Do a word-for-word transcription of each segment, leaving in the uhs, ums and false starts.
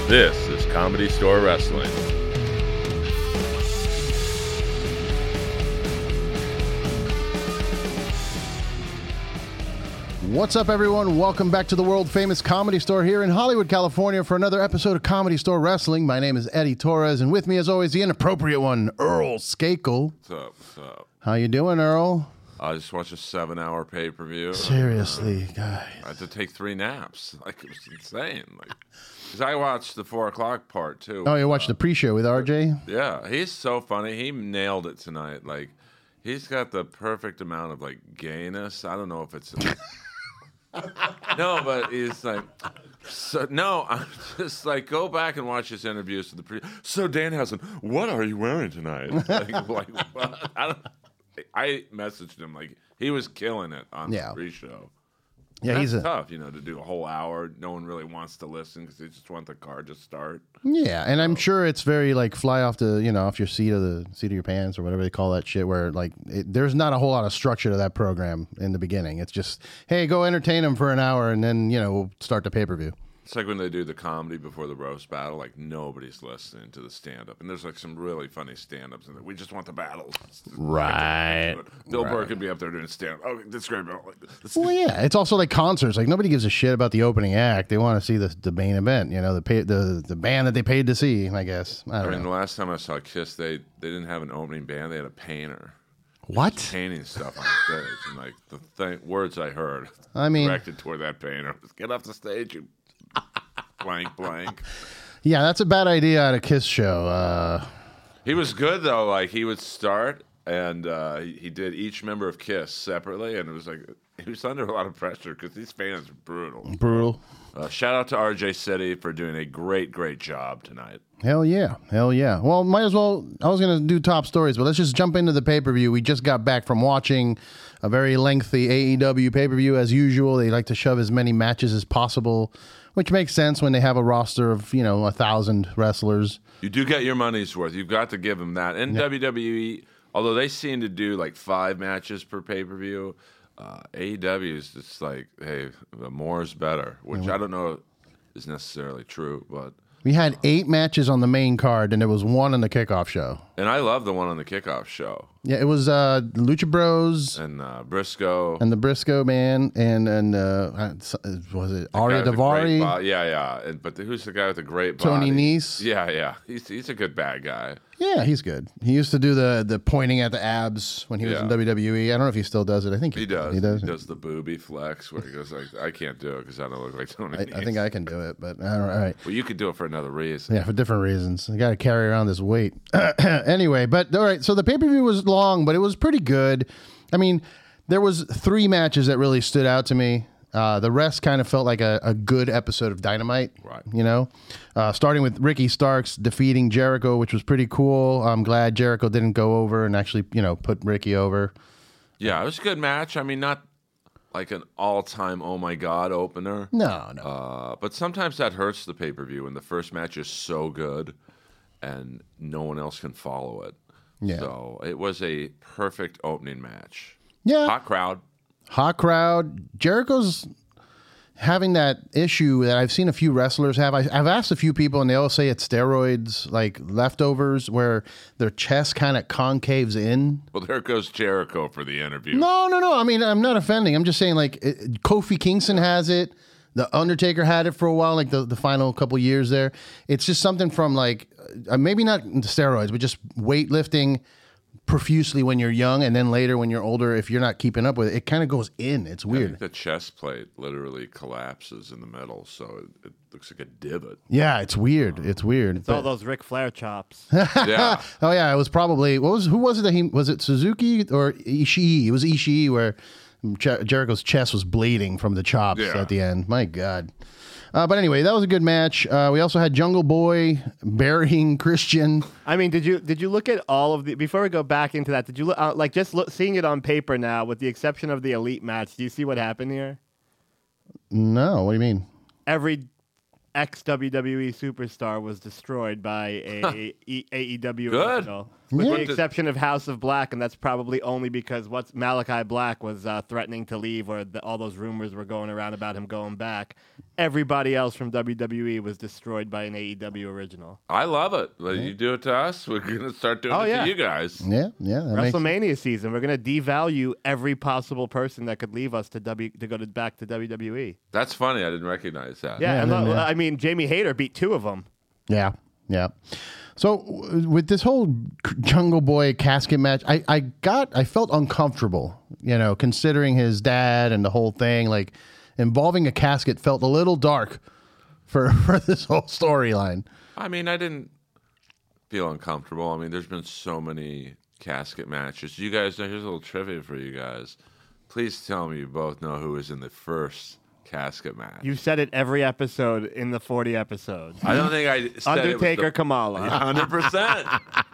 This is Comedy Store Wrestling. What's up, everyone? Welcome back to the world-famous Comedy Store here in Hollywood, California for another episode of Comedy Store Wrestling. My name is Eddie Torres, and with me, as always, the inappropriate one, Earl Skakel. What's up? What's up? How you doing, Earl? I just watched a seven-hour pay-per-view. Seriously, guy. I had to take three naps. Like, it was insane. Like, because I watched the four o'clock part, too. Oh, you watched uh, the pre-show with R J? Yeah, he's so funny. He nailed it tonight. Like, he's got the perfect amount of, like, gayness. I don't know if it's... No, but he's like, so, no, I'm just like, go back and watch his interviews with the pre. So Danhausen, what are you wearing tonight? Like, like what? I don't. I messaged him like he was killing it on yeah. the pre-show. Yeah, That's he's a, tough, you know, to do a whole hour. No one really wants to listen because they just want the card to start. Yeah, and so. I'm sure it's very like fly off the you know off your seat of the seat of your pants or whatever they call that shit. Where like it, there's not a whole lot of structure to that program in the beginning. It's just hey, go entertain them for an hour, and then you know we'll start the pay per view. It's like when they do the comedy before the roast battle, like nobody's listening to the stand-up. And there's like some really funny stand-ups, and we just want the battles. Right. Bill right. Burr could be up there doing stand-up. Oh, that's great. Well, yeah, it's also like concerts. Like nobody gives a shit about the opening act. They want to see the the main event. You know, the pay, the the band that they paid to see. I guess. I, don't I mean, know. the last time I saw Kiss, they they didn't have an opening band. They had a painter. What? Painting stuff on stage, and like the thing, words I heard. I mean, directed toward that painter. Just get off the stage and. Blank, blank. Yeah, that's a bad idea at a Kiss show. Uh, he was good though. Like he would start, and uh, he, he did each member of Kiss separately, and it was like he was under a lot of pressure because these fans are brutal. Brutal. Uh, shout out to R J City for doing a great, great job tonight. Hell yeah, hell yeah. Well, might as well. I was gonna do top stories, but let's just jump into the pay per view. We just got back from watching a very lengthy A E W pay per view as usual. They like to shove as many matches as possible, which makes sense when they have a roster of, you know, a thousand wrestlers. You do get your money's worth. You've got to give them that. And yeah. W W E, although they seem to do like five matches per pay-per-view, uh, A E W is just like, hey, the more is better, which yeah. I don't know is necessarily true, but... We had eight matches on the main card, and there was one on the kickoff show. And I love the one on the kickoff show. Yeah, it was uh, Lucha Bros and uh, Briscoe and the Briscoe man and and uh, was it Arya Daivari? Bo- yeah, yeah. And, but the, who's the guy with the great Tony body? Nese. Yeah, yeah. He's he's a good bad guy. Yeah, he's good. He used to do the the pointing at the abs when he was yeah. in W W E. I don't know if he still does it. I think he, he does. He does. He does the booby flex where he goes like, "I can't do it because I don't look like Tony." I, I think I can do it, but I don't. All right. Well, you could do it for another reason. Yeah, for different reasons. I got to carry around this weight. Anyway, but all right. So the pay per view was long, but it was pretty good. I mean, there was three matches that really stood out to me. Uh, the rest kind of felt like a, a good episode of Dynamite, right? You know, uh, starting with Ricky Starks defeating Jericho, which was pretty cool. I'm glad Jericho didn't go over and actually, you know, put Ricky over. Yeah, it was a good match. I mean, not like an all-time oh my god opener. No, no. Uh, but sometimes that hurts the pay-per-view when the first match is so good and no one else can follow it. Yeah. So it was a perfect opening match. Yeah. Hot crowd. Hot crowd. Jericho's having that issue that I've seen a few wrestlers have. I, I've asked a few people, and they all say it's steroids, like leftovers, where their chest kind of concaves in. Well, there goes Jericho for the interview. No, no, no. I mean, I'm not offending. I'm just saying, like, it, Kofi Kingston has it. The Undertaker had it for a while, like the, the final couple years there. It's just something from, like, uh, maybe not steroids, but just weightlifting profusely when you're young, and then later when you're older, if you're not keeping up with it, it kind of goes in. It's weird. I think the chest plate literally collapses in the middle, so it, it looks like a divot. Yeah, it's weird. It's weird. It's but, all those Ric Flair chops. Yeah. Oh yeah, it was probably what was who was it that he was it Suzuki or Ishii? It was Ishii where Jer- Jericho's chest was bleeding from the chops yeah. at the end. My God. Uh, but anyway, that was a good match. Uh, we also had Jungle Boy burying Christian. I mean, did you did you look at all of the before we go back into that? Did you look uh, like just look, seeing it on paper now, with the exception of the elite match? Do you see what happened here? No, what do you mean? Every ex W W E superstar was destroyed by a, a, a A E W Good. official. with Yeah. the exception of House of Black, and that's probably only because what's Malachi Black was uh, threatening to leave, or the, all those rumors were going around about him going back. Everybody else from W W E was destroyed by an A E W original. I love it. Like, you do it to us, we're gonna start doing Oh, it yeah. to you guys. Yeah, yeah. that makes- WrestleMania season, we're going to devalue every possible person that could leave us to W to go to back to W W E. That's funny. I didn't recognize that. Yeah, Yeah, and then, look, uh, I mean, Jamie Hayter beat two of them. Yeah, yeah. So w- with this whole Jungle Boy casket match, I, I got I felt uncomfortable, you know, considering his dad and the whole thing. Like involving a casket felt a little dark for for this whole storyline. I mean, I didn't feel uncomfortable. I mean, there's been so many casket matches. You guys know, here's a little trivia for you guys. Please tell me you both know who was in the first casket match. You said it every episode in the forty episodes. I don't think I said Undertaker, it was Kamala. the, one hundred percent.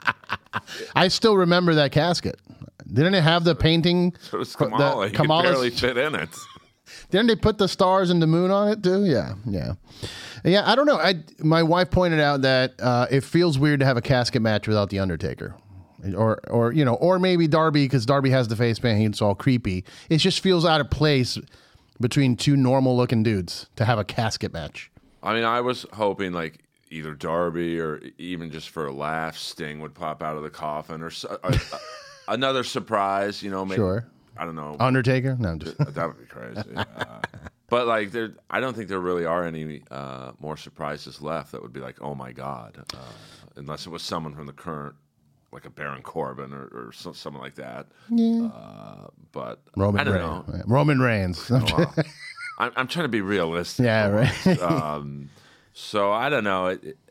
I still remember that casket. Didn't it have the painting? It was the- Kamala. He could Kamala's- barely fit in it. Didn't they put the stars and the moon on it too? Yeah, yeah, yeah. I don't know. I my wife pointed out that uh, it feels weird to have a casket match without the Undertaker, or or you know, or maybe Darby because Darby has the face paint. It's all creepy. It just feels out of place between two normal looking dudes to have a casket match. I mean, I was hoping like either Darby or even just for a laugh, Sting would pop out of the coffin or so, uh, uh, another surprise. You know, maybe, Sure. I don't know. Undertaker? No, I'm just That would be crazy. Uh, but like, there, I don't think there really are any uh, more surprises left that would be like, oh my god, uh, unless it was someone from the current, like a Baron Corbin or, or so, someone like that. yeah. Uh, but Roman I don't Reigns. know. Roman Reigns. Well, I'm, I'm trying to be realistic. Yeah, for right. once. Um, so I don't know. It, it,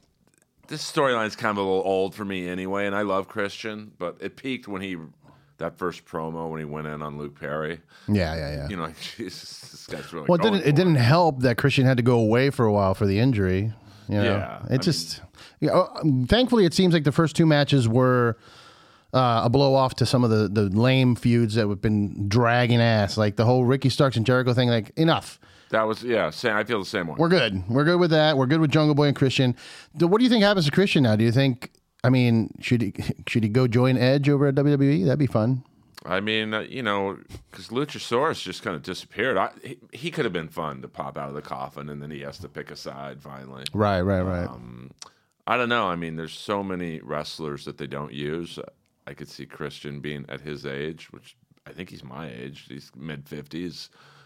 this storyline is kind of a little old for me anyway, and I love Christian, but it peaked when he that first promo when he went in on Luke Perry. yeah, yeah, yeah. You know, like, Jesus, this guy's really. Well, it going didn't for it didn't help that Christian had to go away for a while for the injury. You know? Yeah, it I just. You know, um, thankfully, it seems like the first two matches were uh, a blow off to some of the the lame feuds that have been dragging ass, like the whole Ricky Starks and Jericho thing. Like enough. That was yeah. Same, I feel the same way. We're good. We're good with that. We're good with Jungle Boy and Christian. Do- What do you think happens to Christian now? Do you think? I mean, should he should he go join Edge over at W W E? That'd be fun. I mean, uh, you know, because Luchasaurus just kind of disappeared. I, he, he could have been fun to pop out of the coffin, and then he has to pick a side finally. Right, right, right. Um, I don't know. I mean, there's so many wrestlers that they don't use. I could see Christian being at his age, which I think he's my age. He's mid fifties.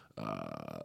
Uh,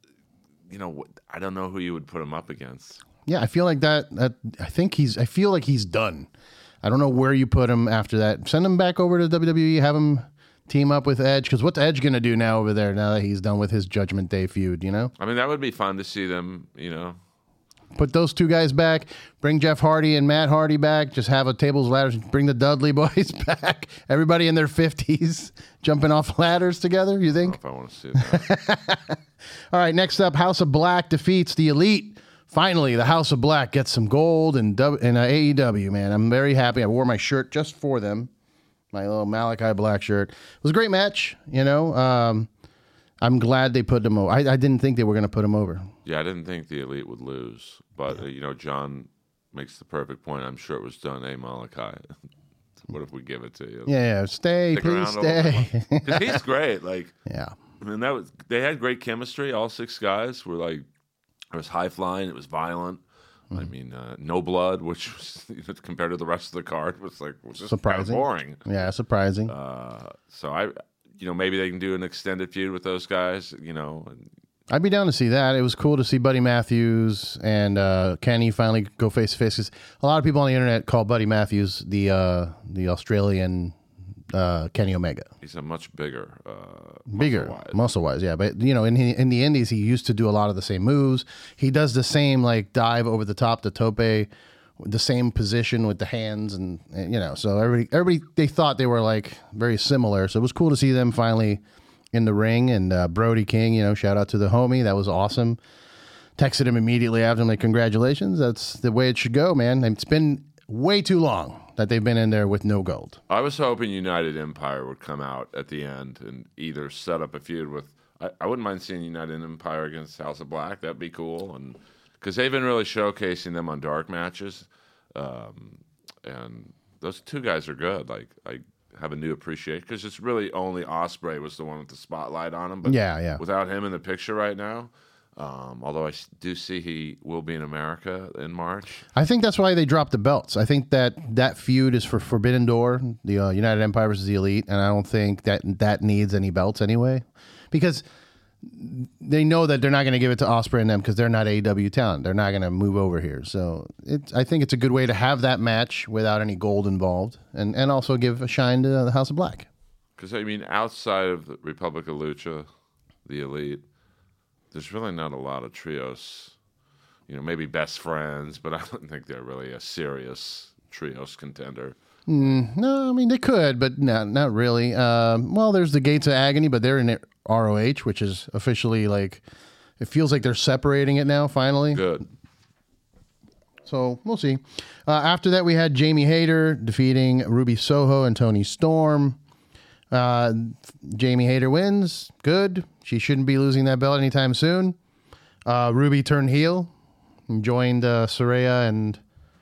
you know, I don't know who you would put him up against. Yeah, I feel like that. That I think he's. I feel like he's done. I don't know where you put him after that. Send him back over to W W E. Have him team up with Edge. Because what's Edge gonna do now over there? Now that he's done with his Judgment Day feud, you know. I mean, that would be fun to see them. You know, Put those two guys back. Bring Jeff Hardy and Matt Hardy back. Just have a tables, ladders. Bring the Dudley boys back. Everybody in their fifties jumping off ladders together. You think? if I want to see that. All right, next up, House of Black defeats the Elite. Finally, the House of Black gets some gold in, w- in uh, A E W, man. I'm very happy. I wore my shirt just for them, my little Malachi Black shirt. It was a great match, you know. Um, I'm glad they put them over. I, I didn't think they were going to put them over. Yeah, I didn't think the Elite would lose, but uh, you know, John makes the perfect point. I'm sure it was done. Hey, Malachi, what if we give it to you? Yeah, yeah. Stay, Stick please around a little stay. bit more. 'Cause he's great. Like, Yeah. I mean, that was they had great chemistry. All six guys were like, it was high flying. It was violent. I mean, uh, no blood, which was, you know, compared to the rest of the card was like was just kind of Surprising. boring. Yeah, surprising. Uh, so I, you know, maybe they can do an extended feud with those guys. You know, and I'd be down to see that. It was cool to see Buddy Matthews and uh, Kenny finally go face to face. 'Cause a lot of people on the internet call Buddy Matthews the uh, the Australian uh, Kenny Omega. he's a much bigger, uh, Bigger, muscle-wise. muscle wise, yeah. But you know, in the, in the Indies, he used to do a lot of the same moves. He does the same like dive over the top, the tope, the same position with the hands, and, and you know. So everybody, everybody, they thought they were like very similar. So it was cool to see them finally in the ring. And uh, Brody King, you know, shout out to the homie, that was awesome. Texted him immediately after, I'm like, congratulations, that's the way it should go, man. It's been way too long that they've been in there with no gold. I was hoping United Empire would come out at the end and either set up a feud with. I, I wouldn't mind seeing United Empire against House of Black. That'd be cool, and because they've been really showcasing them on dark matches, um, and those two guys are good. Like I have a new appreciation because it's really only Ospreay was the one with the spotlight on him. But Yeah, yeah. without him in the picture right now, um, although I s- do see he will be in America in March. I think that's why they dropped the belts. I think that that feud is for Forbidden Door, the uh, United Empire versus the Elite, and I don't think that that needs any belts anyway, because they know that they're not going to give it to Ospreay and them because they're not A E W talent. They're not going to move over here. So it's, I think it's a good way to have that match without any gold involved, and, and also give a shine to the House of Black. Because I mean, outside of the Republic of Lucha, the Elite, there's really not a lot of trios. You know, maybe Best Friends, but I don't think they're really a serious trios contender. No, I mean they could, but not not really. Um, well, there's the Gates of Agony, but they're in R O H, which is officially like it feels like they're separating it now. Finally, Good. so we'll see. Uh, after that, we had Jamie Hayter defeating Ruby Soho and Toni Storm. Uh, Jamie Hayter wins. Good. She shouldn't be losing that belt anytime soon. Uh, Ruby turned heel and joined uh, Saraya and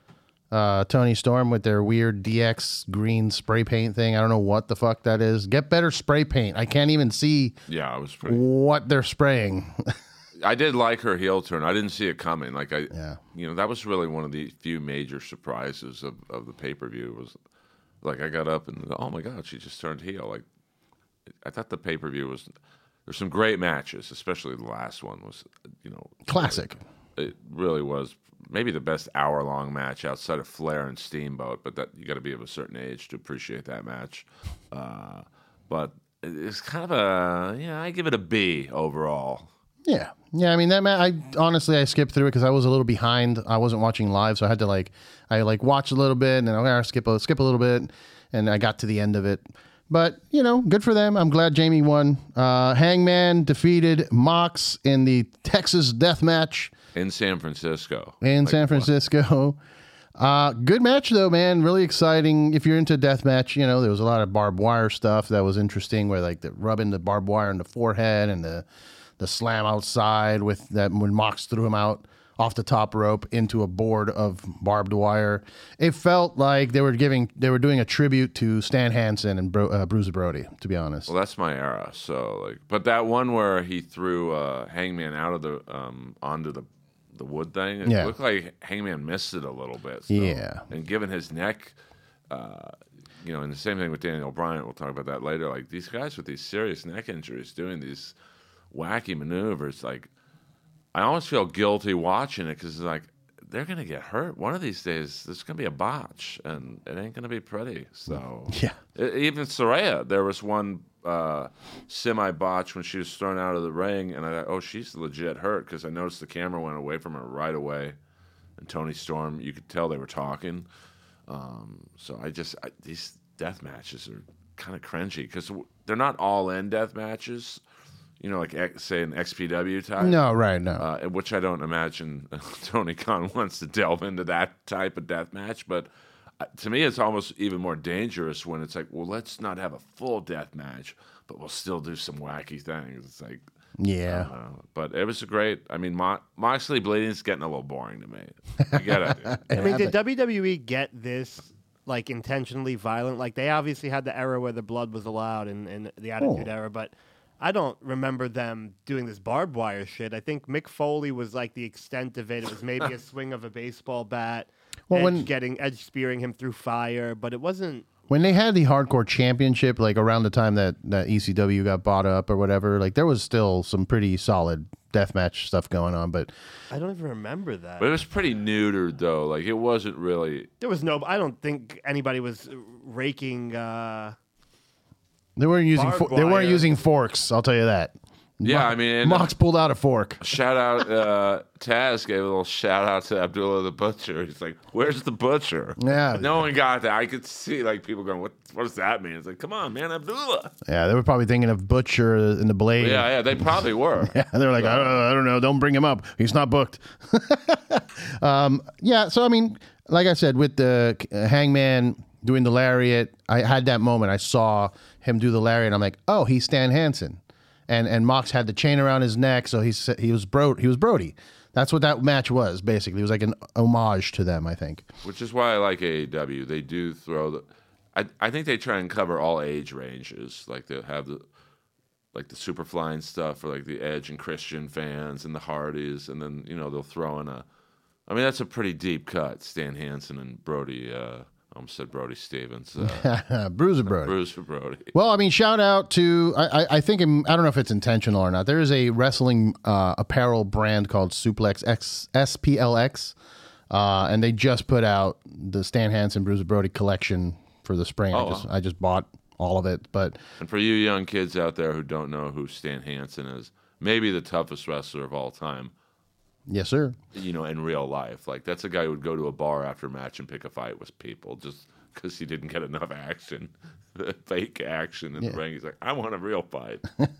uh, Toni Storm with their weird D X green spray paint thing. I don't know what the fuck that is. Get better spray paint. I can't even see Yeah, I was pretty. what they're spraying. I did like her heel turn. I didn't see it coming. Like I, Yeah. you know, that was really one of the few major surprises of, of the pay per view. Was like I got up and oh my god, she just turned heel. Like I thought the pay per view was. There's some great matches, especially the last one was, you know, Classic. It really was maybe the best hour long match outside of Flair and Steamboat. But that you got to be of a certain age to appreciate that match. Uh, but it's kind of a yeah, I give it a B overall. Yeah. Yeah, I mean that ma- I honestly I skipped through it because I was a little behind. I wasn't watching live, so I had to like I like watch a little bit and then okay, skip a skip a little bit, and I got to the end of it. But you know, good for them. I'm glad Jamie won. Uh, Hangman defeated Mox in the Texas Death Match In San Francisco. in Like, San Francisco. Uh, good match though, man. Really exciting. If you're into death match, you know there was a lot of barbed wire stuff that was interesting, where like the rubbing the barbed wire in the forehead and the the slam outside with that when Mox threw him out off the top rope into a board of barbed wire. It felt like they were giving they were doing a tribute to Stan Hansen and Bro, uh, Bruiser Brody. To be honest, Well, that's my era. So, like, but that one where he threw uh, Hangman out of the um, onto the the wood thing, it Yeah. looked like Hangman missed it a little bit. So. Yeah. And given his neck, uh, you know, and the same thing with Daniel Bryan. We'll talk about that later. Like these guys with these serious neck injuries doing these wacky maneuvers, like I almost feel guilty watching it because like they're gonna get hurt one of these days. There's gonna be a botch, and it ain't gonna be pretty. So Yeah. E- even Saraya, there was one uh, semi botch when she was thrown out of the ring, and I thought, oh, she's legit hurt because I noticed the camera went away from her right away, and Toni Storm, you could tell they were talking. Um, so I just I, these death matches are kind of cringy because they're not all in death matches. You know, like X- say an X P W type. no, right, no. Uh, which I don't imagine Tony Khan wants to delve into that type of death match. But uh, to me, it's almost even more dangerous when it's like, well, let's not have a full death match, but we'll still do some wacky things. It's like, yeah. uh, but it was a great. I mean, Mo- Moxley bleeding is getting a little boring to me. I get it. I mean, did W W E get this like intentionally violent? Like they obviously had the era where the blood was allowed in, in the Attitude Oh. Era, but I don't remember them doing this barbed wire shit. I think Mick Foley was like the extent of it. It was maybe a swing of a baseball bat, Well, Edge when- getting Edge spearing him through fire, but it wasn't. When they had the Hardcore Championship, like around the time that, that E C W got bought up or whatever, like there was still some pretty solid deathmatch stuff going on. But I don't even remember that. But it was pretty neutered, though. Like it wasn't really. There was no. I don't think anybody was raking. Uh, they weren't using Barbed fo- they weren't wire. using forks. I'll tell you that. Yeah, Mo- I mean, and- Mox pulled out a fork. Shout out, uh, Taz gave a little shout out to Abdullah the Butcher. He's like, "Where's the butcher?" Yeah. no one got that. I could see like people going, "What? What does that mean?" It's like, "Come on, man, Abdullah." Yeah, they were probably thinking of Butcher and the Blade. Yeah, yeah, they probably were. Yeah, they were like, I don't, know, I don't know, don't bring him up. He's not booked. um, yeah, so I mean, like I said, with the uh, Hangman doing the lariat, I had that moment. I saw him do the lariat. I'm like, oh, he's Stan Hansen. and and Mox had the chain around his neck, so he said he was Bro he was Brody. That's what that match was basically. It was like an homage to them, I think. Which is why I like A E W. They do throw the. I I think they try and cover all age ranges. Like they have the, like the super flying stuff for like the Edge and Christian fans and the Hardys, and then you know they'll throw in a. I mean that's a pretty deep cut. Stan Hansen and Brody. Uh, I almost said Brody Stevens. Uh, Bruiser Brody. Bruiser Brody. Well, I mean, shout out to I, I, I think I don't know if it's intentional or not. There is a wrestling uh, apparel brand called Suplex X S P L X, uh, and they just put out the Stan Hansen Bruiser Brody collection for the spring. Oh, I just wow. I just bought all of it. But And for you young kids out there who don't know who Stan Hansen is, maybe the toughest wrestler of all time. yes, sir. You know, in real life, like that's a guy who would go to a bar after a match and pick a fight with people just because he didn't get enough action, fake action in Yeah. the ring. He's like, I want a real fight.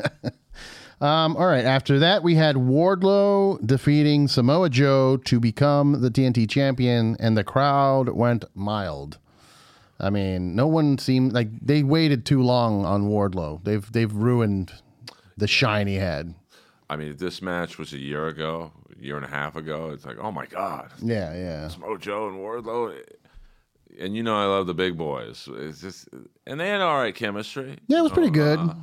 Um, all right. After that, we had Wardlow defeating Samoa Joe to become the T N T champion, and the crowd went mild. I mean, no one seemed like they waited too long on Wardlow. They've they've ruined the shine he had. I mean, if this match was a year ago, a year and a half ago, it's like, oh my God, Yeah, yeah. Samoa Joe and Wardlow. And you know, I love the big boys. It's just, and they had all right chemistry. Yeah, it was pretty good. Uh,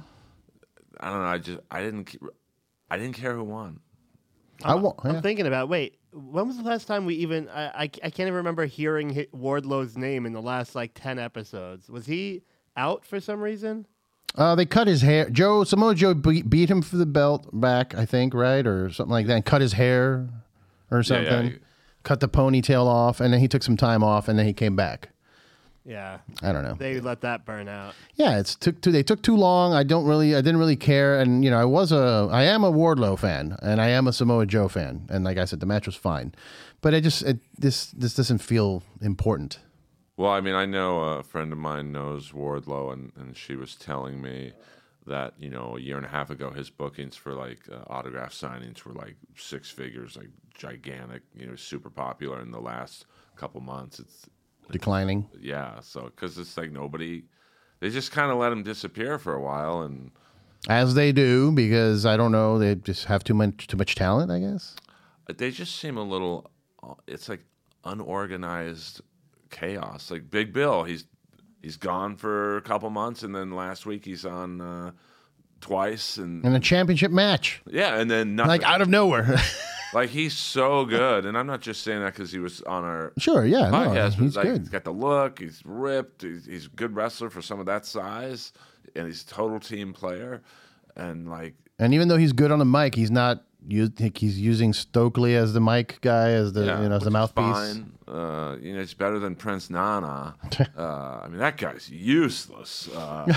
I don't know. I just, I didn't, I didn't care who won. I wa- I'm yeah. thinking about, wait, when was the last time we even, I, I, I can't even remember hearing hi- Wardlow's name in the last like ten episodes. Was he out for some reason? Uh, they cut his hair. Joe Samoa Joe beat, beat him for the belt back, I think, right, or something like that. And cut his hair or something. Yeah, yeah. Cut the ponytail off, and then he took some time off, and then he came back. Yeah. I don't know. They let that burn out. Yeah, it's took too. They took too long. I don't really. I didn't really care. And you know, I was a. I am a Wardlow fan, and I am a Samoa Joe fan. And like I said, the match was fine, but I just it, this this doesn't feel important. Well, I mean, I know a friend of mine knows Wardlow, and, and she was telling me that, you know, a year and a half ago, his bookings for, like, uh, autograph signings were, like, six figures, like, gigantic, you know, super popular. In the last couple months, it's, Declining. yeah, so, because it's like nobody, they just kind of let him disappear for a while, and As they do, because I don't know, they just have too much too much talent, I guess. they just seem a little, uh, it's like unorganized chaos. Like Big Bill, he's he's gone for a couple months, and then last week he's on uh, twice, and In a championship match, yeah, and then nothing. like out of nowhere. Like he's so good, and I'm not just saying that because he was on our Sure, yeah, no, podcast. but he's like, good. He's got the look. He's ripped. He's, he's a good wrestler for some of that size, and he's a total team player. And like, And even though he's good on the mic, he's not. Use, he's using Stokely as the mic guy, as the yeah, you know as the which is mouthpiece. fine. Uh, you know, it's better than Prince Nana. uh, I mean, that guy's useless. Uh,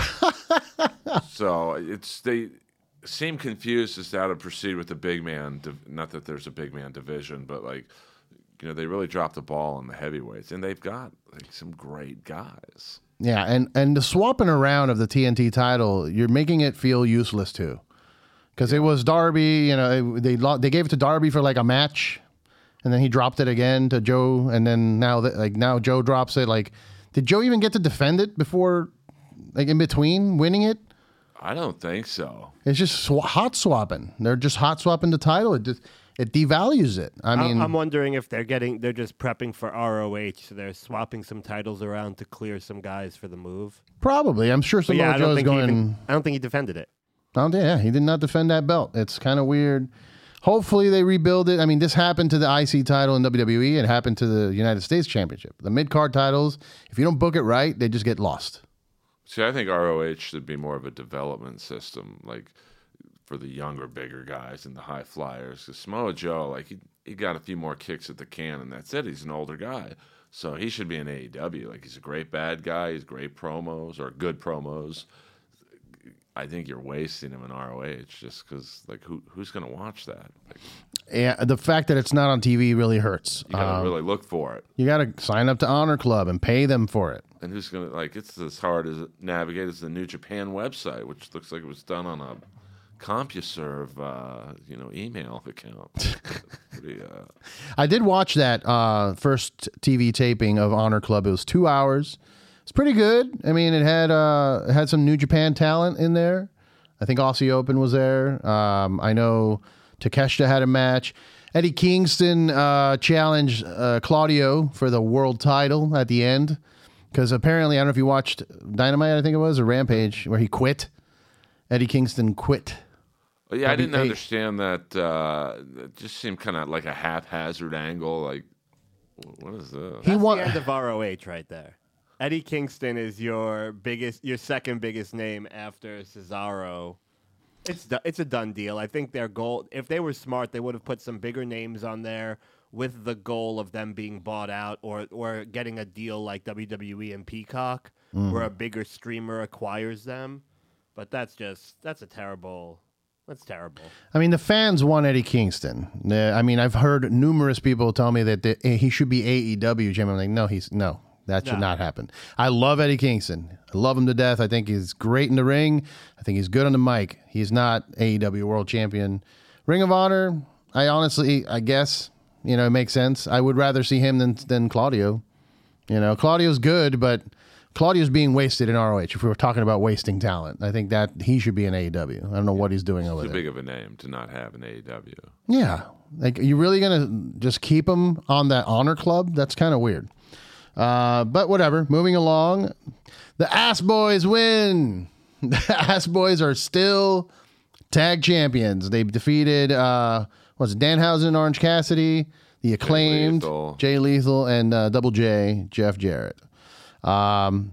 so it's they seem confused as to how to proceed with the big man. Div- not that there's a big man division, but like, you know, they really dropped the ball on the heavyweights, and they've got like some great guys. Yeah, and and the swapping around of the T N T title, you're making it feel useless too, because it was Darby. You know, they lo- they gave it to Darby for like a match, and then he dropped it again to Joe, and then now that like now Joe drops it. Like, did Joe even get to defend it before, like in between winning it? I don't think so. It's just sw- hot swapping. They're just hot swapping the title. It just it devalues it. I mean, I, I'm wondering if they're getting, they're just prepping for R O H, so they're swapping some titles around to clear some guys for the move. probably. I'm sure But Samoa yeah, I don't Joe's think he going. even, I don't think he defended it. Oh, yeah, he did not defend that belt. It's kind of weird. Hopefully they rebuild it. I mean, this happened to the I C title in W W E. It happened to the United States Championship. The mid-card titles, if you don't book it right, they just get lost. See, I think R O H should be more of a development system, like for the younger, bigger guys and the high flyers. Because Samoa Joe, like he, he got a few more kicks at the can, and that's it. He's an older guy, so he should be in A E W. Like he's a great bad guy. He's great promos or good promos. I think you're wasting him in R O H just because, like, who who's gonna watch that? Like, Yeah, the fact that it's not on T V really hurts. you gotta Um, really look for it. you got to sign up to Honor Club and pay them for it. And who's gonna like? It's as hard as navigate as the New Japan website, which looks like it was done on a CompuServe, uh, you know, email account. Pretty, uh, I did watch that uh, first T V taping of Honor Club. It was two hours. It's pretty good. I mean, it had uh, it had some New Japan talent in there. I think Aussie Open was there. Um, I know Takeshita had a match. Eddie Kingston uh, challenged uh, Claudio for the world title at the end because apparently, I don't know if you watched Dynamite, I think it was, or Rampage, where he quit. Eddie Kingston quit. Well, yeah, I didn't Hey. understand that. Uh, it just seemed kind of like a haphazard angle. Like, what is this? He That's won. the end of R O H right there. Eddie Kingston is your biggest, your second biggest name after Cesaro. It's do- it's a done deal. I think their goal, if they were smart, they would have put some bigger names on there with the goal of them being bought out or or getting a deal like W W E and Peacock, Mm. where a bigger streamer acquires them. But that's just that's a terrible. That's terrible. I mean, the fans want Eddie Kingston. Uh, I mean, I've heard numerous people tell me that the, he should be A E W champion. I'm like, no, he's no. That should No. not happen. I love Eddie Kingston. I love him to death. I think he's great in the ring. I think he's good on the mic. He's not A E W world champion. Ring of Honor, I honestly, I guess, you know, it makes sense. I would rather see him than than Claudio. You know, Claudio's good, but Claudio's being wasted in R O H. If we were talking about wasting talent, I think that he should be in A E W. I don't know what he's doing over Too there. big of a name to not have an A E W. Yeah. Like, are you really going to just keep him on that honor club? That's kind of weird. Uh, but whatever. Moving along. The Ass Boys win. The Ass Boys are still tag champions. They defeated, uh, what's it, Danhausen and Orange Cassidy, the Acclaimed, Lethal. Jay Lethal, and uh, Double J, Jeff Jarrett. Um,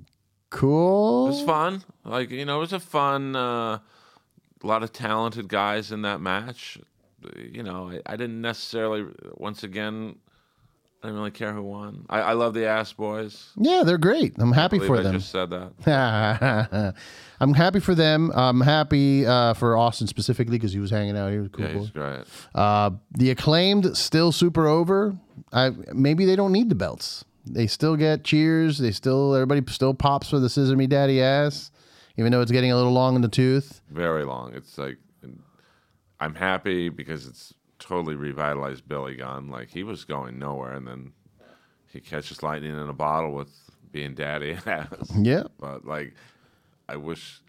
cool. It was fun. Like, you know, it was a fun, uh, a lot of talented guys in that match. You know, I, I didn't necessarily, once again, I didn't really care who won. I, I love the Ass Boys. Yeah, they're great. I'm happy I for believe I them. just said that. I'm happy for them. I'm happy uh, for Austin specifically because he was hanging out. He was a cool Yeah, boy. he's great. Uh, the Acclaimed still super over. I, maybe they don't need the belts. They still get cheers. They still everybody still pops for the Scissor Me Daddy ass, even though it's getting a little long in the tooth. Very long. It's like, I'm happy because it's totally revitalized Billy Gunn. Like, he was going nowhere, and then he catches lightning in a bottle with being daddy ass. Yeah. But, like, I wish.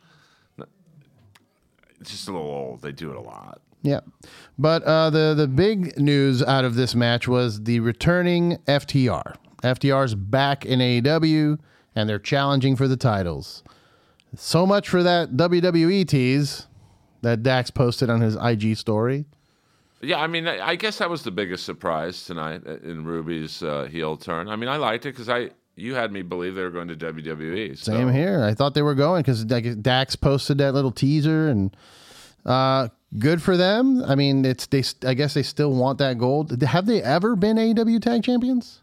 It's just a little old. They do it a lot. Yeah, but uh, the the big news out of this match was the returning F T R. F T R's back in A E W, and they're challenging for the titles. So much for that W W E tease that Dax posted on his I G story. Yeah, I mean, I I guess that was the biggest surprise tonight in Ruby's uh, heel turn. I mean, I liked it because I you had me believe they were going to W W E. So. Same here. I thought they were going because Dax posted that little teaser, and uh, good for them. I mean, it's they. I guess they still want that gold. Have they ever been A E W Tag Champions?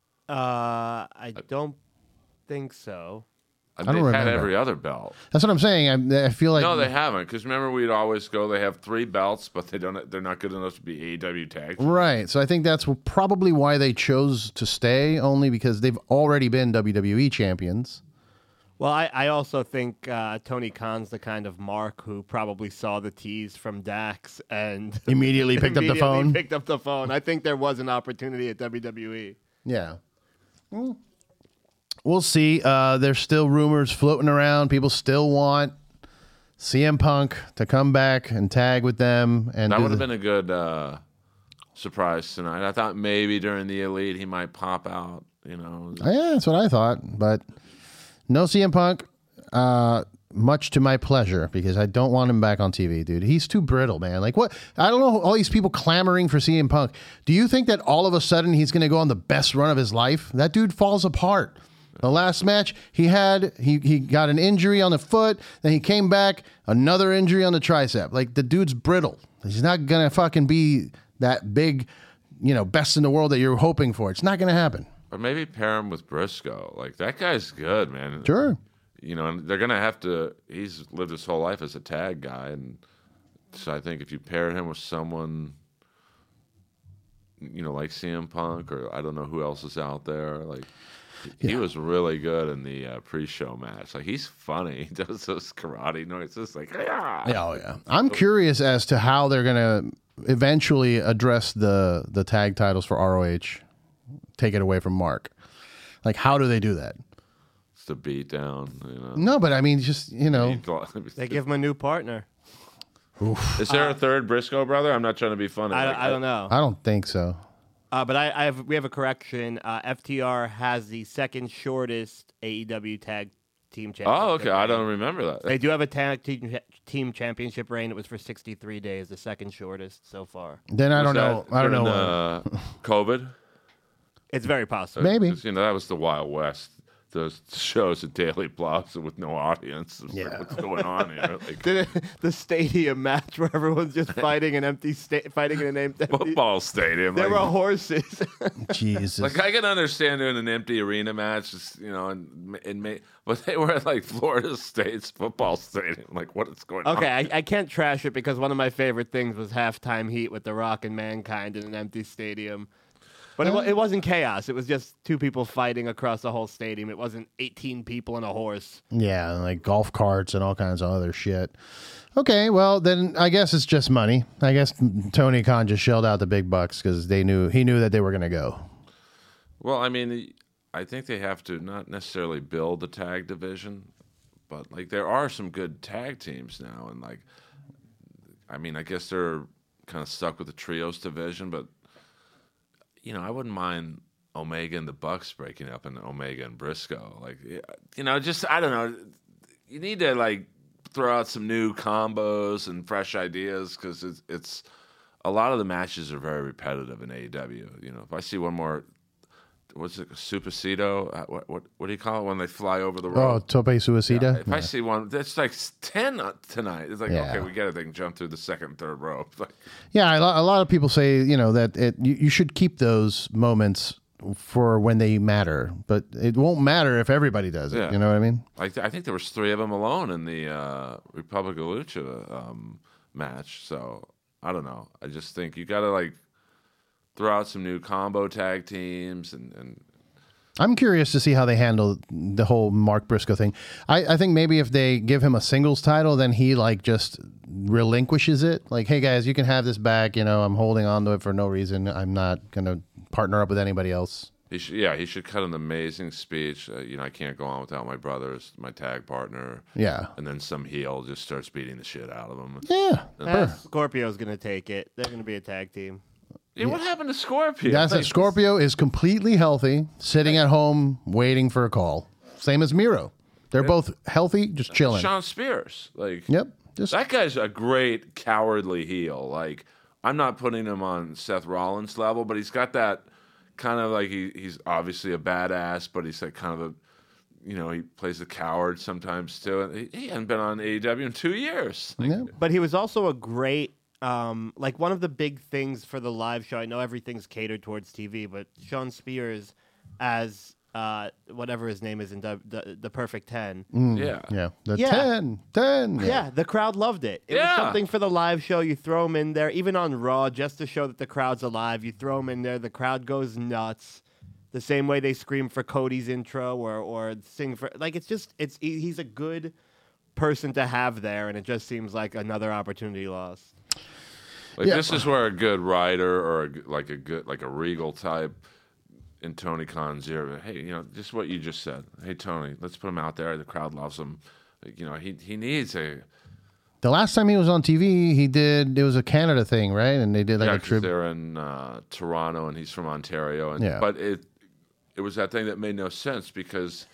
Uh, I don't think so. And I don't they've had remember. every other belt. That's what I'm saying. I, I feel like No, they haven't. Because remember, we'd always go. They have three belts, but they don't. They're not good enough to be A E W tag. right. So I think that's probably why they chose to stay, only because they've already been W W E champions. Well, I, I also think uh, Tony Khan's the kind of mark who probably saw the tease from Dax and Immediately picked up the immediately phone. Picked up the phone. I think there was an opportunity at W W E. Yeah. Well, we'll see. Uh, there's still rumors floating around. People still want C M Punk to come back and tag with them. And That do would have the- been a good uh, surprise tonight. I thought maybe during the Elite he might pop out. You know, Oh, yeah, that's what I thought. But no C M Punk, uh, much to my pleasure, because I don't want him back on T V, dude. He's too brittle, man. Like, what? I don't know, all these people clamoring for C M Punk. Do you think that all of a sudden he's going to go on the best run of his life? That dude falls apart. The last match he had, he, he got an injury on the foot, then he came back, another injury on the tricep. Like, the dude's brittle. He's not going to fucking be that big, you know, best in the world that you're hoping for. It's not going to happen. or maybe pair him with Briscoe. Like, that guy's good, man. Sure. You know, and they're gonna have to. He's lived his whole life as a tag guy, and so I think if you pair him with someone, you know, like C M Punk, or I don't know who else is out there, like. He Yeah. was really good in the uh, pre-show match. Like, he's funny. He does those karate noises, like, yeah. Yeah, oh yeah. I'm curious as to how they're gonna eventually address the the tag titles for R O H. Take it away from Mark. Like, how do they do that? Just a beat down, you know. No, but I mean, just you know, They give him a new partner. Is there a third Briscoe brother? I'm not trying to be funny. I, Like, I don't know. I don't think so. Uh, but I, I have we have a correction. Uh, F T R has the second shortest A E W tag team championship. Oh, okay. I reign. don't remember that. They do have a tag team, team championship reign. It was for sixty-three days, the second shortest so far. Then I Was don't know. that I don't know. during, uh, Uh, COVID. It's very possible. Maybe. 'Cause, you know, that was the Wild West. Those shows at Daily Plaza with no audience. It's like, Yeah. what's going on here? Like, The, the stadium match where everyone's just fighting an empty sta- fighting in an empty football stadium. There like, were horses. Jesus. like I can understand doing an empty arena match, just, you know, and, and may, but they were at like Florida State's football stadium. Like, what is going Okay, on? I, I can't trash it because one of my favorite things was halftime heat with The Rock and Mankind in an empty stadium. But it, wa- it wasn't chaos. It was just two people fighting across the whole stadium. It wasn't eighteen people and a horse. Yeah, and like golf carts and all kinds of other shit. Okay, well then I guess it's just money. I guess Tony Khan just shelled out the big bucks because they knew he knew that they were going to go. Well, I mean, I think they have to not necessarily build the tag division, but like there are some good tag teams now, and like, I mean, I guess they're kind of stuck with the trios division, but you know, I wouldn't mind Omega and the Bucks breaking up and Omega and Briscoe. Like, you know, just I don't know. You need to like throw out some new combos and fresh ideas because it's, it's a lot of the matches are very repetitive in A E W. You know, if I see one more, what's it, Supercedo? Uh, What what what do you call it when they fly over the Oh, road? Tope Suicida. Yeah, if I Yeah. see one, that's like ten tonight. It's like, Yeah. okay, we get it. They can jump through the second and third row. It's like, Yeah, a lot, a lot of people say, you know, that it, you, you should keep those moments for when they matter, but it won't matter if everybody does it. Yeah. You know what I mean? I, th- I think there was three of them alone in the uh, Republic of Lucha um, match. So I don't know. I just think you got to like throw out some new combo tag teams and, and I'm curious to see how they handle the whole Mark Briscoe thing. I, I think maybe if they give him a singles title, then he like just relinquishes it. Like, hey guys, you can have this back. You know, I'm holding on to it for no reason. I'm not gonna partner up with anybody else. he should, yeah, he should cut an amazing speech. Uh, you know, I can't go on without my brothers, my tag partner. Yeah, And then some heel just starts beating the shit out of him. yeah. Eh, Scorpio's going to take it. They're going to be a tag team. Yeah, what happened to Scorpio? That's it. Like, Scorpio is completely healthy, sitting at home waiting for a call. Same as Miro. They're both healthy, just chilling. Sean Spears. Like, Yep. Just that guy's a great cowardly heel. Like, I'm not putting him on Seth Rollins level, but he's got that kind of like he, he's obviously a badass, but he's like kind of a, you know, he plays a coward sometimes too. And he, he hadn't been on A E W in two years. Like, yeah. But he was also a great, um, like one of the big things for the live show. I know everything's catered towards T V, but Sean Spears as uh, whatever his name is in the the, the Perfect Ten. yeah. Yeah. The Yeah. ten. ten. Yeah, the crowd loved it. It Yeah. was something for the live show. You throw him in there, even on Raw, just to show that the crowd's alive. You throw him in there, the crowd goes nuts. The same way they scream for Cody's intro or or sing for like it's just it's he- he's a good person to have there, and it just seems like another opportunity lost. Like Yeah. this is where a good writer or a, g- like a good like a Regal type in Tony Khan's ear. Hey, you know, just what you just said. Hey, Tony, let's put him out there. The crowd loves him. Like, you know, he he needs a The last time he was on T V, he did, it was a Canada thing, right? And they did like yeah, a 'cause tribute. they're in uh, Toronto and he's from Ontario. And Yeah. but it it was that thing that made no sense because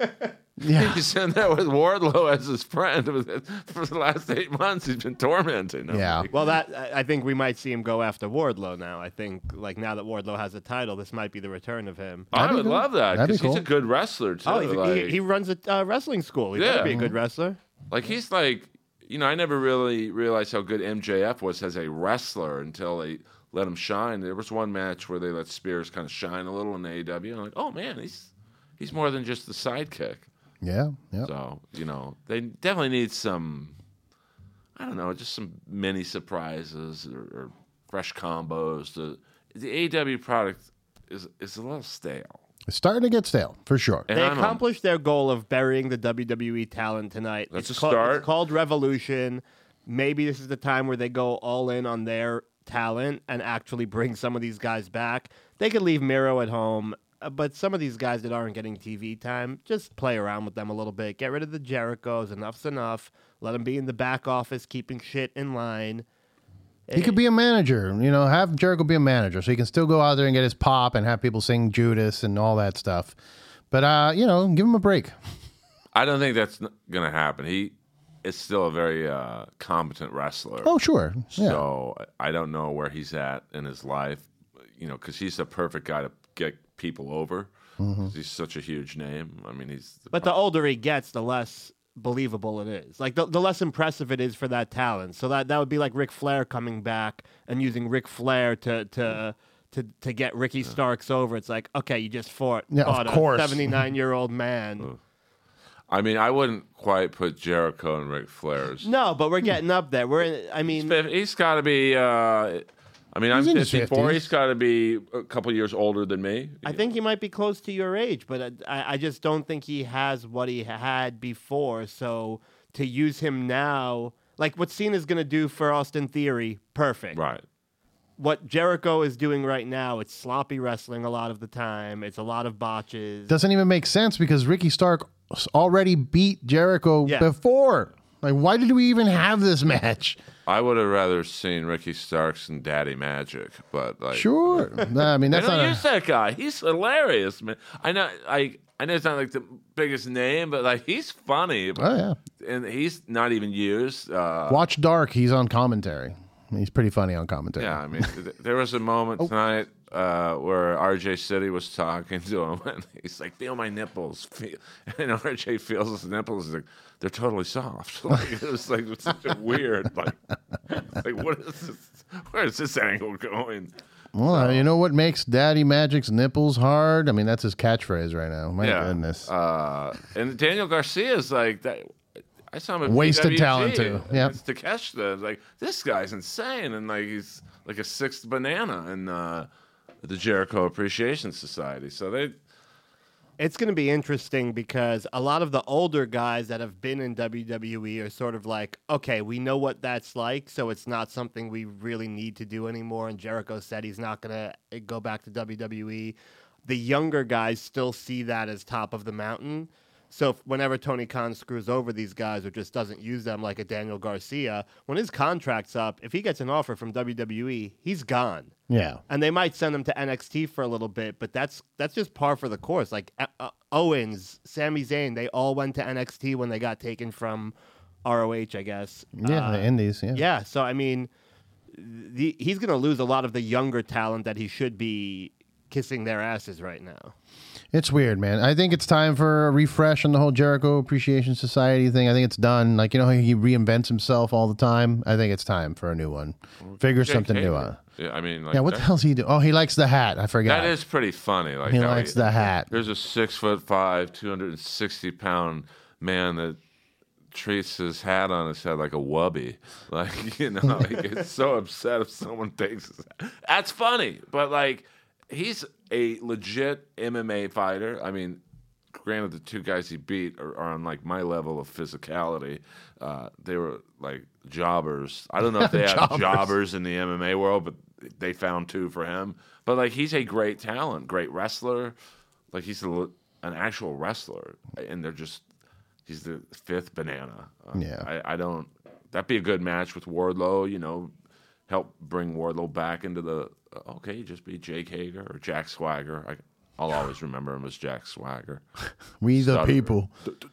Yeah. he's in there with Wardlow as his friend. It was, for the last eight months, he's been tormenting him. Yeah. Like, Well, that I I think we might see him go after Wardlow now. I think like now that Wardlow has a title, this might be the return of him. I That'd be would cool. love that That'd be because he's cool. a good wrestler too. Oh, he's, like, he, he runs a uh, wrestling school. He Yeah. better be a good wrestler. Like he's like, you know, I never really realized how good M J F was as a wrestler until they let him shine. There was one match where they let Spears kind of shine a little in A E W. And I'm like, oh man, he's he's more than just the sidekick. Yeah. Yeah. So you know, they definitely need some, I don't know, just some mini surprises or, or fresh combos. The the A E W product is is a little stale. It's starting to get stale, for sure. And They I'm a- accomplished their goal of burying the W W E talent tonight. That's it's a called, start. It's called Revolution. Maybe this is the time where they go all in on their talent and actually bring some of these guys back. They could leave Miro at home uh, but some of these guys that aren't getting T V time, just play around with them a little bit. Get rid of the Jerichos. Enough's enough. Let them be in the back office, keeping shit in line. He could be a manager, you know, have Jericho be a manager so he can still go out there and get his pop and have people sing Judas and all that stuff. But, uh, you know, give him a break. I don't think that's going to happen. He is still a very uh, competent wrestler. Oh, sure. Yeah. So I don't know where he's at in his life, you know, because he's the perfect guy to get people over. Mm-hmm. He's such a huge name. I mean, he's. But the older he gets, the less believable it is. Like the, the less impressive it is for that talent. So that that would be like Ric Flair coming back and using Ric Flair to to to, to get Ricky Starks over. It's like, okay, you just fought, yeah, fought of course. a seventy-nine year old man. I mean, I wouldn't quite put Jericho and Ric Flair's. No, but we're getting up there. We're in, I mean, he's, he's got to be. Uh, I mean, He's I'm in his fifty-four. fifties. He's got to be a couple years older than me. I think he might be close to your age, but I, I just don't think he has what he had before. So to use him now, like what Cena's going to do for Austin Theory, perfect. Right. What Jericho is doing right now, it's sloppy wrestling a lot of the time. It's a lot of botches. Doesn't even make sense because Ricky Stark already beat Jericho Yeah. before. Like, why did we even have this match? I would have rather seen Ricky Starks and Daddy Magic, but like, Sure. I mean, I that's don't not use a, that guy. He's hilarious, man. I know, I I know it's not like the biggest name, but like he's funny. oh, yeah. And he's not even used. Uh, Watch Dark. He's on commentary. He's pretty funny on commentary. yeah, I mean, th- there was a moment Oh. tonight uh, where R J City was talking to him, and he's like, "Feel my nipples," feel. And R J feels his nipples. He's like, "They're totally soft." Like, it was like it was such a weird, like, like what is this? Where is this angle going? Well, uh, you know what makes Daddy Magic's nipples hard? I mean, that's his catchphrase right now. My Yeah. goodness. Uh, and Daniel Garcia's like that. I saw him at Wasted P W G, talent, too. Yep. It's Takeshita. Like this guy's insane, and like he's like a sixth banana in uh, the Jericho Appreciation Society. So they, It's going to be interesting because a lot of the older guys that have been in W W E are sort of like, okay, we know what that's like, so it's not something we really need to do anymore. And Jericho said he's not going to go back to W W E. The younger guys still see that as top of the mountain. So if, whenever Tony Khan screws over these guys or just doesn't use them like a Daniel Garcia, when his contract's up, if he gets an offer from W W E, he's gone. Yeah. And they might send him to N X T for a little bit, but that's that's just par for the course. Like uh, uh, Owens, Sami Zayn, they all went to N X T when they got taken from R O H, I guess. Yeah, Uh, the Indies. Yeah. yeah. So I mean, the, he's going to lose a lot of the younger talent that he should be kissing their asses right now. It's weird, man. I think it's time for a refresh on the whole Jericho Appreciation Society thing. I think it's done. Like, you know how he reinvents himself all the time? I think it's time for a new one. Figure Jake something new Hager. out. Yeah, I mean, like Yeah, what that, the hell's he do? Oh, he likes the hat. I forgot. that is pretty funny. Like he how likes the hat. There's a six foot five, two hundred and sixty pound man that treats his hat on his head like a wubby. Like, you know, he gets so upset if someone takes his hat. That's funny, but like he's a legit M M A fighter. I mean, granted, the two guys he beat are, are on like my level of physicality. Uh, they were like jobbers. I don't know if they have Jobbers. jobbers in the M M A world, but they found two for him. But like he's a great talent, great wrestler. Like he's a, an actual wrestler, and they're just he's the fifth banana. Uh, Yeah. I, I don't. That'd be a good match with Wardlow. You know, help bring Wardlow back into the. Uh, okay, just be Jake Hager or Jack Swagger. I, I'll always remember him as Jack Swagger. We the Stutterer. people.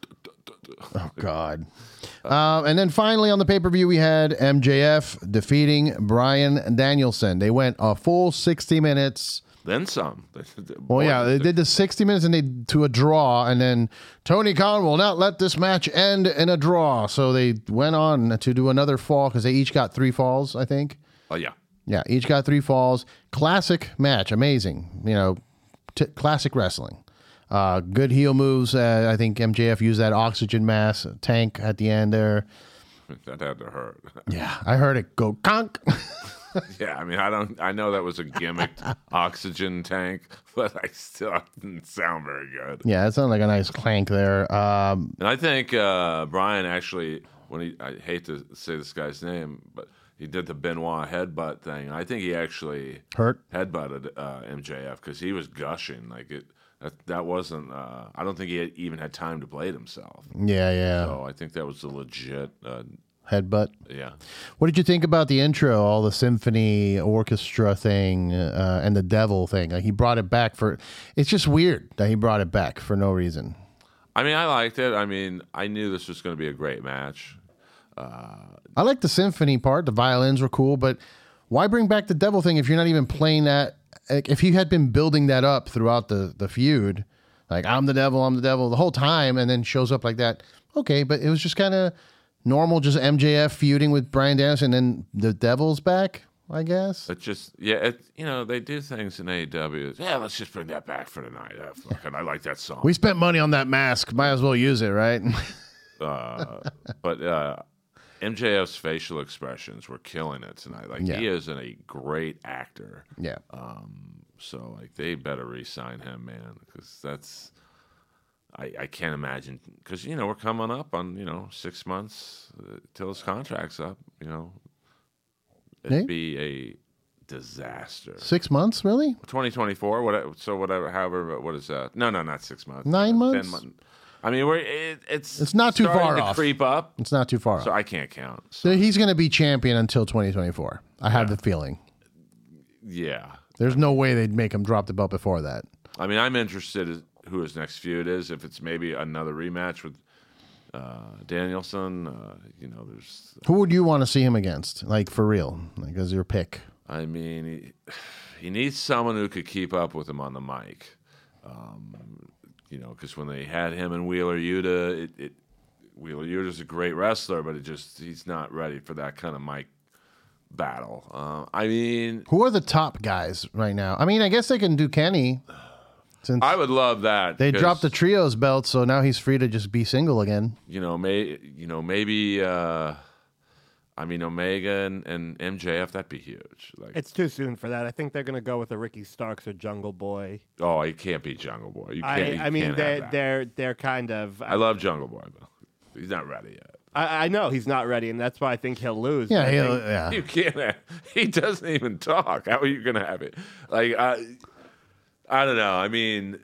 Oh, God. Um, and then finally on the pay-per-view, we had M J F defeating Bryan Danielson. They went a full sixty minutes. Then some. Well, yeah, they did the sixty minutes and they to a draw, and then Tony Khan will not let this match end in a draw. So they went on to do another fall because they each got three falls, I think. Oh yeah. Yeah, each got three falls. Classic match, amazing. You know, t- classic wrestling. Uh, good heel moves. Uh, I think M J F used that oxygen mask tank at the end there. That had to hurt. Yeah, I heard it go conk. Yeah, I mean, I don't. I know that was a gimmicked oxygen tank, but I still didn't sound very good. Yeah, it sounded like a nice clank there. Um, And I think uh, Brian actually, when he, I hate to say this guy's name, but he did the Benoit headbutt thing. I think he actually hurt. headbutted uh, M J F because he was gushing. Like it, That, that wasn't. Uh, I don't think he had, even had time to blade himself. Yeah, yeah. So I think that was a legit. Uh, Headbutt. yeah. What did you think about the intro, all the symphony orchestra thing, uh, and the devil thing? Like he brought it back for. It's just weird that he brought it back for no reason. I mean, I liked it. I mean, I knew this was going to be a great match. Uh, I like the symphony part. The violins were cool, but why bring back the devil thing if you're not even playing that? Like, if he had been building that up throughout the, the feud, like I'm the devil, I'm the devil the whole time, and then shows up like that, okay, but it was just kind of normal, just M J F feuding with Bryan Danielson, and then the devil's back, I guess. It just, yeah, it, you know, they do things in A E W. Yeah, let's just bring that back for tonight. Yeah, fucking, I like that song. We spent money on that mask, might as well use it, right? uh, but uh, M J F's facial expressions were killing it tonight. Like Yeah. he is a great actor. Yeah. Um, so like they better re-sign him, man, because that's I, I can't imagine because you know we're coming up on you know six months uh, till his contract's up. You know, it'd Hey? be a disaster. Six months, really? twenty twenty-four. What? So whatever. However, what is that? No, no, not six months. Nine Uh, months? Ten months. I mean, we're it, it's It's not too starting far to off. creep up. It's not too far So off. I can't count. So, So he's going to be champion until twenty twenty-four. I have the feeling. yeah. There's no way they'd make him drop the belt before that. I mean, I'm interested in who his next feud is. If it's maybe another rematch with uh, Danielson, uh, you know, there's. Who would you want to see him against? Like, for real? Like, as your pick? I mean, he, he needs someone who could keep up with him on the mic. Um, you know, because when they had him and Wheeler Yuta, it, it Wheeler Yuta's a great wrestler, but it just he's not ready for that kind of mic battle. Uh, I mean, Who are the top guys right now? I mean, I guess they can do Kenny. Since I would love that. they because, dropped the trios belt, so now he's free to just be single again. You know, may you know maybe. Uh, I mean, Omega and, and M J F, that'd be huge. Like, It's too soon for that. I think they're going to go with a Ricky Starks or Jungle Boy. oh, he can't be Jungle Boy. You can't. I, you I mean, can't they're have that. they're they're kind of. I love Jungle Boy, but he's not ready yet. I, I know he's not ready, and that's why I think he'll lose. Yeah, but I he'll, think- yeah. You can't. Have, he doesn't even talk. How are you gonna have it? Like, I, I don't know. I mean,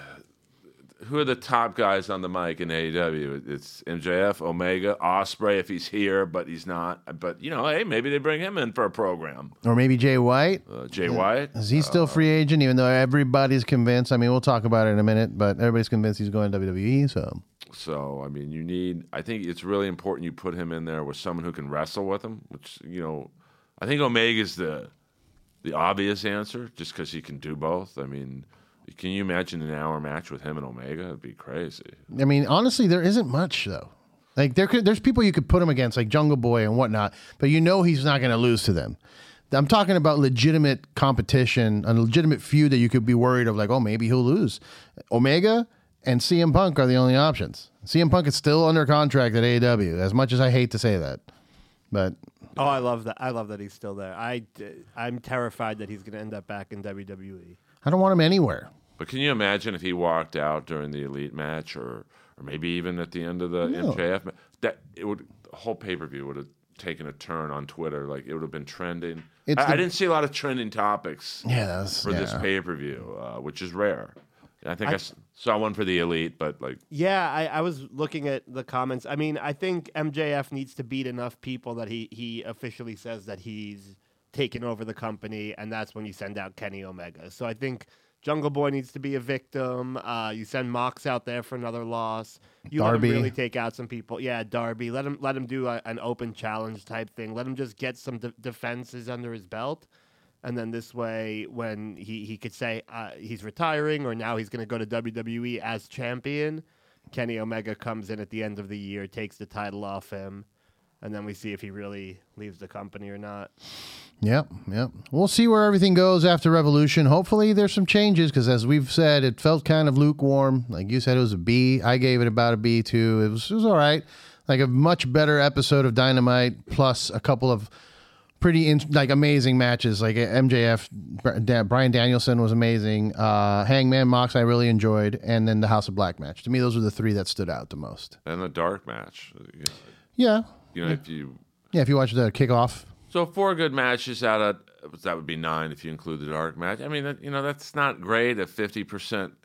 who are the top guys on the mic in A E W? It's M J F, Omega, Ospreay if he's here, but he's not. But you know, hey, maybe they bring him in for a program. Or maybe Jay White. Uh, Jay White. Is he still free agent, even though everybody's convinced? I mean, we'll talk about it in a minute, but everybody's convinced he's going to W W E, so. So, I mean, you need, I think it's really important you put him in there with someone who can wrestle with him, which, you know, I think Omega's the the obvious answer just because he can do both. I mean, can you imagine an hour match with him and Omega? It'd be crazy. I mean, honestly, there isn't much, though. Like, there could, there's people you could put him against, like Jungle Boy and whatnot, but you know he's not going to lose to them. I'm talking about legitimate competition, a legitimate feud that you could be worried of, like, oh, maybe he'll lose. Omega and C M Punk are the only options. C M Punk is still under contract at A E W, as much as I hate to say that. But Oh, I love that. I love that he's still there. I, I'm terrified that he's going to end up back in W W E. I don't want him anywhere. But can you imagine if he walked out during the Elite match or or maybe even at the end of the No. M J F match? That it would, the whole pay-per-view would have taken a turn on Twitter. Like, it would have been trending. It's I, the- I didn't see a lot of trending topics. Yeah, that's for this yeah. pay-per-view, uh, which is rare. I think I, I- s- saw one for the Elite, but like, Yeah, I, I was looking at the comments. I mean, I think M J F needs to beat enough people that he, he officially says that he's taken over the company, and that's when you send out Kenny Omega. So I think Jungle Boy needs to be a victim. Uh, you send Mox out there for another loss. You Darby. let him really take out some people. Yeah, Darby. Let him let him do a, an open challenge type thing. Let him just get some de- defenses under his belt. And then this way, when he, he could say uh, he's retiring or now he's going to go to W W E as champion, Kenny Omega comes in at the end of the year, takes the title off him, and then we see if he really leaves the company or not. Yep, yep. We'll see where everything goes after Revolution. Hopefully there's some changes because, as we've said, it felt kind of lukewarm. Like you said, it was a B. I gave it about a B, too. It was, it was all right. Like a much better episode of Dynamite plus a couple of pretty in, like amazing matches. Like M J F, Bryan Danielson was amazing. Uh, Hangman Mox I really enjoyed, and then the House of Black match. To me, those were the three that stood out the most. and the dark match. You know, Yeah, you know if you yeah. If you watch the kickoff, so four good matches out of that would be nine if you include the dark match. I mean, that, you know, that's not great. A fifty percent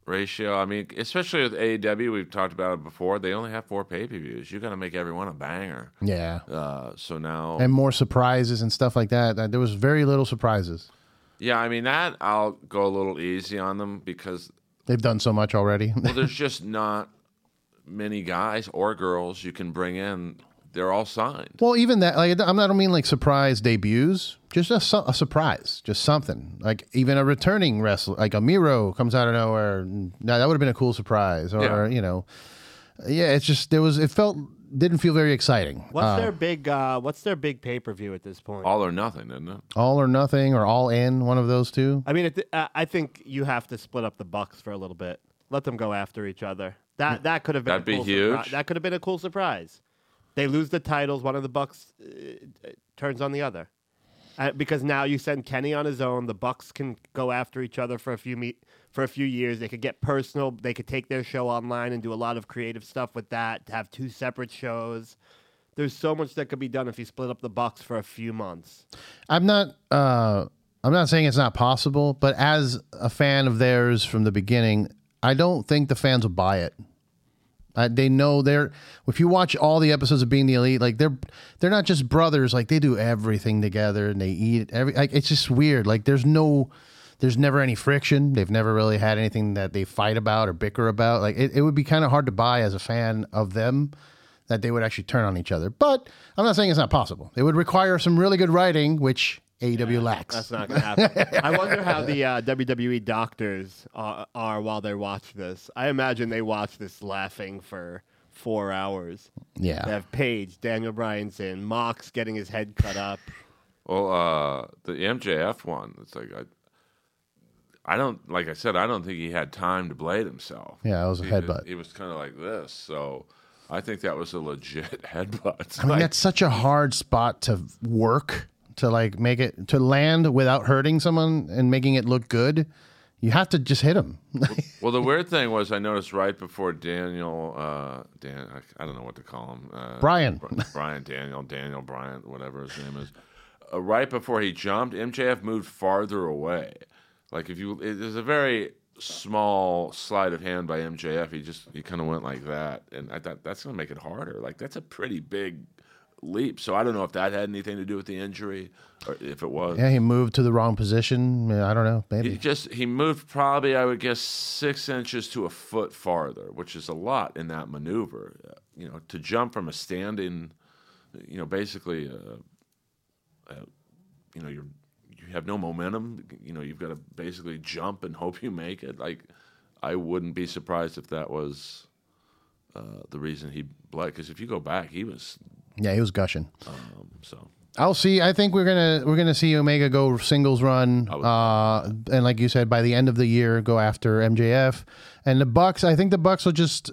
ratio. I mean, especially with A E W, we've talked about it before. They only have four pay-per-views. You got to make every one a banger. Yeah. Uh, so now, And more surprises and stuff like that. There was very little surprises. yeah, I mean that I'll go a little easy on them because They've done so much already. well, there's just not many guys or girls you can bring in. They're all signed. Well, even that, like, I'm not, I don't mean like surprise debuts, just a, su- a surprise, just something. Like even a returning wrestler, like a Miro comes out of nowhere. Now that would have been a cool surprise, or Yeah. you know, yeah. It's just there was, it felt didn't feel very exciting. What's Uh, their big? Uh, what's their big pay per view at this point? All or nothing, isn't it? all or nothing or all in, one of those two. I mean, it, uh, I think you have to split up the Bucks for a little bit. Let them go after each other. That that could have been That'd a be cool huge. surpri- that could have been a cool surprise. They lose the titles. One of the Bucks uh, turns on the other, uh, because now you send Kenny on his own. The Bucks can go after each other for a few me- for a few years. They could get personal. They could take their show online and do a lot of creative stuff with that. To have two separate shows. There's so much that could be done if you split up the Bucks for a few months. I'm not. Uh, I'm not saying it's not possible, but as a fan of theirs from the beginning, I don't think the fans will buy it. Uh, they know they're. If you watch all the episodes of Being the Elite, like they're they're not just brothers. Like they do everything together and they eat every. Like it's just weird. Like there's no, there's never any friction. They've never really had anything that they fight about or bicker about. Like it, it would be kind of hard to buy as a fan of them that they would actually turn on each other. But I'm not saying it's not possible. It would require some really good writing, which A E W lacks. That's not going to happen. I wonder how the uh, W W E doctors uh, are while they watch this. I imagine they watch this laughing for four hours. Yeah. They have Paige, Daniel Bryanson, Mox getting his head cut up. Well, uh, the M J F one, it's like I, I don't like I said, I don't think he had time to blade himself. Yeah, it was a he, headbutt. He was kind of like this, so I think that was a legit headbutt. I mean, Like, that's such a hard spot to work, to like make it, to land without hurting someone and making it look good. You have to just hit him. well, the weird thing was I noticed right before Daniel, uh, Dan, I, I don't know what to call him, uh, Brian. Bri- Brian, Daniel, Daniel Bryant, whatever his name is. Uh, right before he jumped, M J F moved farther away. Like if you, it was a very small sleight of hand by M J F. He just he kind of went like that, and I thought that's gonna make it harder. Like that's a pretty big leap. So I don't know if that had anything to do with the injury, or if it was. Yeah, he moved to the wrong position. Yeah, I don't know. Maybe. He just he moved probably I would guess six inches to a foot farther, which is a lot in that maneuver. Uh, you know, to jump from a standing, you know, basically, uh, uh, you know, you're you have no momentum. You know, you've got to basically jump and hope you make it. Like, I wouldn't be surprised if that was uh, the reason he bled. Because if you go back, he was Yeah, he was gushing. um, so. I'll see. I think we're gonna we're gonna see Omega go singles run, would- uh, and like you said, by the end of the year, go after M J F and the Bucks. I think the Bucks will just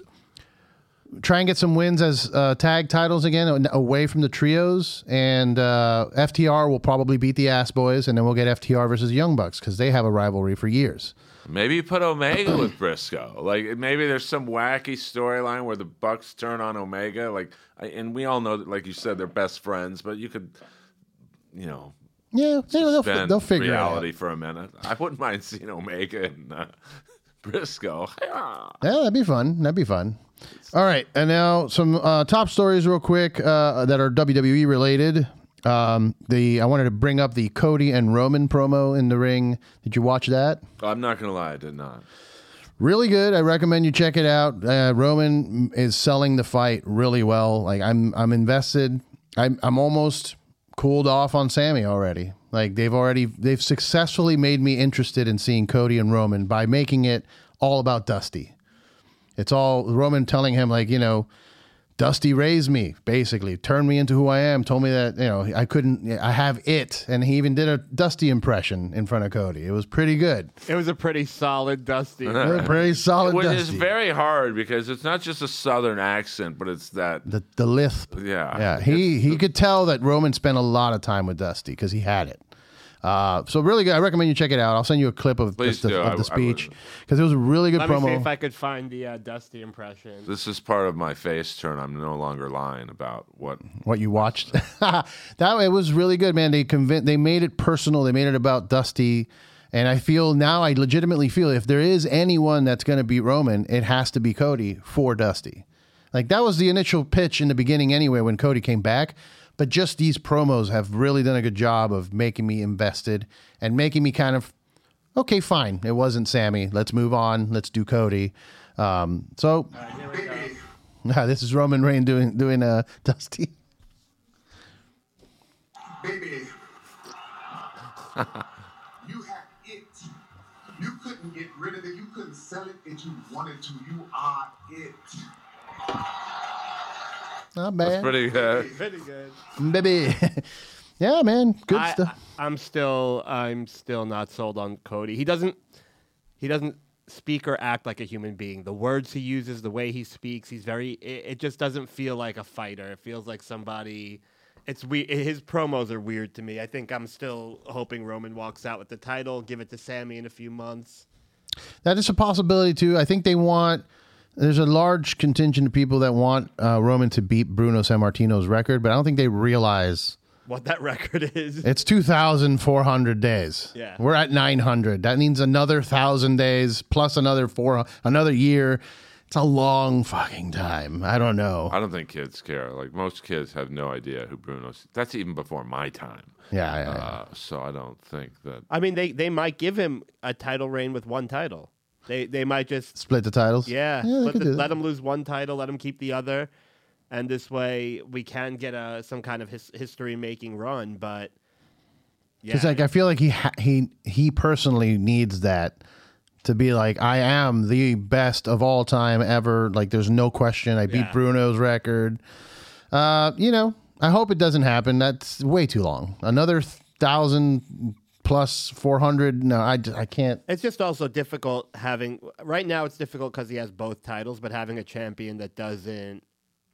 try and get some wins as uh, tag titles again, away from the trios, and uh, F T R will probably beat the Ass Boys, and then we'll get F T R versus Young Bucks because they have a rivalry for years. Maybe you put Omega with Briscoe. Like maybe there's some wacky storyline where the Bucks turn on Omega. Like, I, and we all know that, like you said, they're best friends. But you could, you know, Yeah, yeah they'll, suspend they'll figure reality it out. for a minute. I wouldn't mind seeing Omega and uh, Briscoe. Yeah, that'd be fun. That'd be fun. All right, and now some uh, top stories real quick uh, that are W W E related. Um, the I wanted to bring up the Cody and Roman promo in the ring. Did you watch that? I'm not gonna lie, I did not. Really good. I recommend you check it out. Uh, Roman is selling the fight really well. Like I'm, I'm invested. I'm, I'm almost cooled off on Sammy already. Like they've already, they've successfully made me interested in seeing Cody and Roman by making it all about Dusty. It's all Roman telling him like, you know, Dusty raised me, basically, turned me into who I am, told me that, you know, I couldn't, I have it. And he even did a Dusty impression in front of Cody. It was pretty good. It was a pretty solid Dusty. A pretty solid Which Dusty. is very hard because it's not just a Southern accent, but it's that. The, the lisp. Yeah. Yeah. He, he could tell that Roman spent a lot of time with Dusty because he had it. Uh, so really good. I recommend you check it out. I'll send you a clip of, Please just the, do. of I- the I speech would. because it was a really good Let me see promo. if I could find the uh, Dusty impression. This is part of my face turn. I'm no longer lying about what. What you watched. That it was really good, man. They convinced, they made it personal. They made it about Dusty, And I feel now, I legitimately feel if there is anyone that's going to beat Roman, it has to be Cody for Dusty. Like, that was the initial pitch in the beginning anyway when Cody came back. But just these promos have really done a good job of making me invested and making me kind of, okay, fine. It wasn't Sammy. Let's move on. Let's do Cody. Um, so, All right, here we go. yeah, this is Roman Reigns doing, doing uh, Dusty. Baby, you have it. You couldn't get rid of it. You couldn't sell it if you wanted to. You are it. Not That's bad. pretty good. Pretty good. Baby. Yeah, man. Good I, stuff. I, I'm still, I'm still not sold on Cody. He doesn't, he doesn't speak or act like a human being. The words he uses, the way he speaks, he's very. It, it just doesn't feel like a fighter. It feels like somebody. It's we. His promos are weird to me. I think I'm still hoping Roman walks out with the title, give it to Sammy in a few months. That is a possibility, too. I think they want... There's a large contingent of people that want uh, Roman to beat Bruno Sammartino's record, but I don't think they realize What that record is. it's two thousand four hundred days. Yeah. We're at nine hundred. That means another one thousand days plus another four, another year. It's a long fucking time. I don't know. I don't think kids care. Like, most kids have no idea who Bruno's. That's even before my time. Yeah, yeah, yeah. Uh, so I don't think that. I mean, they, they might give him a title reign with one title. They they might just Split the titles. yeah, yeah they let, could the, do that. let him lose one title, let him keep the other, and this way we can get a some kind of his, history making run. But yeah, Because like I feel like he ha- he he personally needs that to be like, I am the best of all time ever. Like, there's no question. I beat Yeah. Bruno's record. Uh, you know, I hope it doesn't happen. That's way too long. Another thousand plus four hundred. No, I, j- I can't. it's just also difficult having right now. It's difficult because he has both titles, but having a champion that doesn't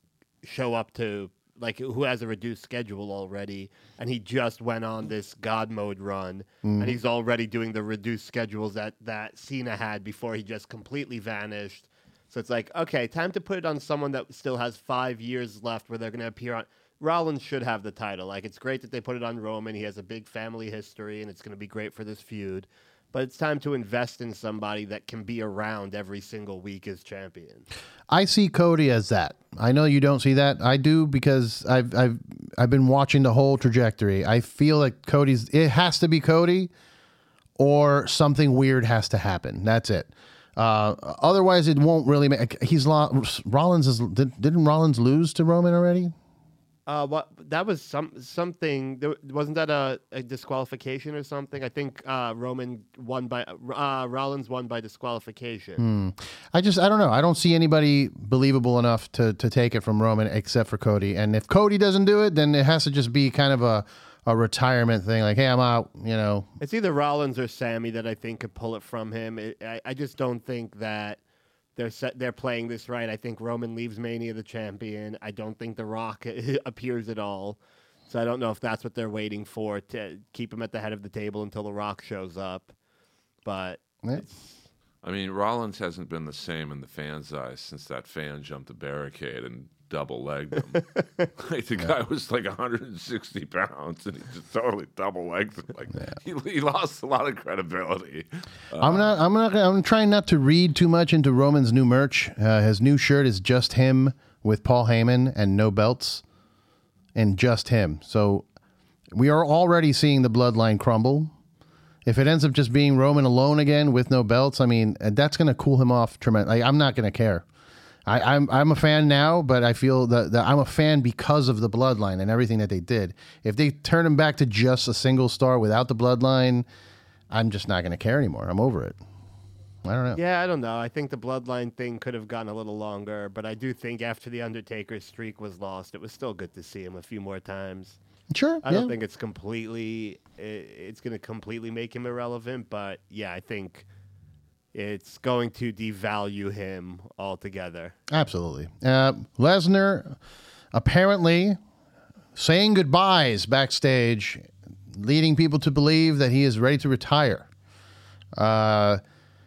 show up to like who has a reduced schedule already, and he just went on this God mode run, and he's already doing the reduced schedules that that Cena had before he just completely vanished. So it's like, okay, time to put it on someone that still has five years left where they're going to appear on. Rollins should have the title. Like, it's great that they put it on Roman. He has a big family history, and it's going to be great for this feud. But it's time to invest in somebody that can be around every single week as champion. I see Cody as that. I know you don't see that. I do, because I've I've I've been watching the whole trajectory. I feel like Cody's. It has to be Cody, or something weird has to happen. That's it. Uh, otherwise, it won't really make. He's lo- Rollins is. Did, didn't Rollins lose to Roman already? Uh, what that was some something. There, wasn't that a, a disqualification or something? I think uh, Roman won by uh, Rollins won by disqualification. I just I don't know. I don't see anybody believable enough to to take it from Roman except for Cody. And if Cody doesn't do it, then it has to just be kind of a a retirement thing. Like, hey, I'm out. You know. It's either Rollins or Sammy that I think could pull it from him. It, I, I just don't think that they're set, they're playing this right. I think Roman leaves Mania the champion. I don't think The Rock appears at all. So I don't know if that's what they're waiting for, to keep him at the head of the table until The Rock shows up. But Yeah. it's, I mean, Rollins hasn't been the same in the fans' eyes since that fan jumped the barricade and double legged him. Like, the guy was like one hundred sixty pounds, and he just totally double legged him. Like, he, he lost a lot of credibility. I'm not. I'm not. I'm trying not to read too much into Roman's new merch. Uh, his new shirt is just him with Paul Heyman and no belts, and just him. So we are already seeing the bloodline crumble. If it ends up just being Roman alone again with no belts, I mean, that's going to cool him off tremendously. Like, I'm not going to care. I, I'm I'm a fan now, but I feel that, that I'm a fan because of the bloodline and everything that they did. If they turn him back to just a single star without the bloodline, I'm just not going to care anymore. I'm over it. I don't know. yeah, I don't know. I think the bloodline thing could have gone a little longer, but I do think after the Undertaker's streak was lost, it was still good to see him a few more times. Sure. I yeah. don't think it's completely i- it's going to completely make him irrelevant, but yeah, I think it's going to devalue him altogether. Absolutely. Uh, Lesnar apparently saying goodbyes backstage, leading people to believe that he is ready to retire. Uh,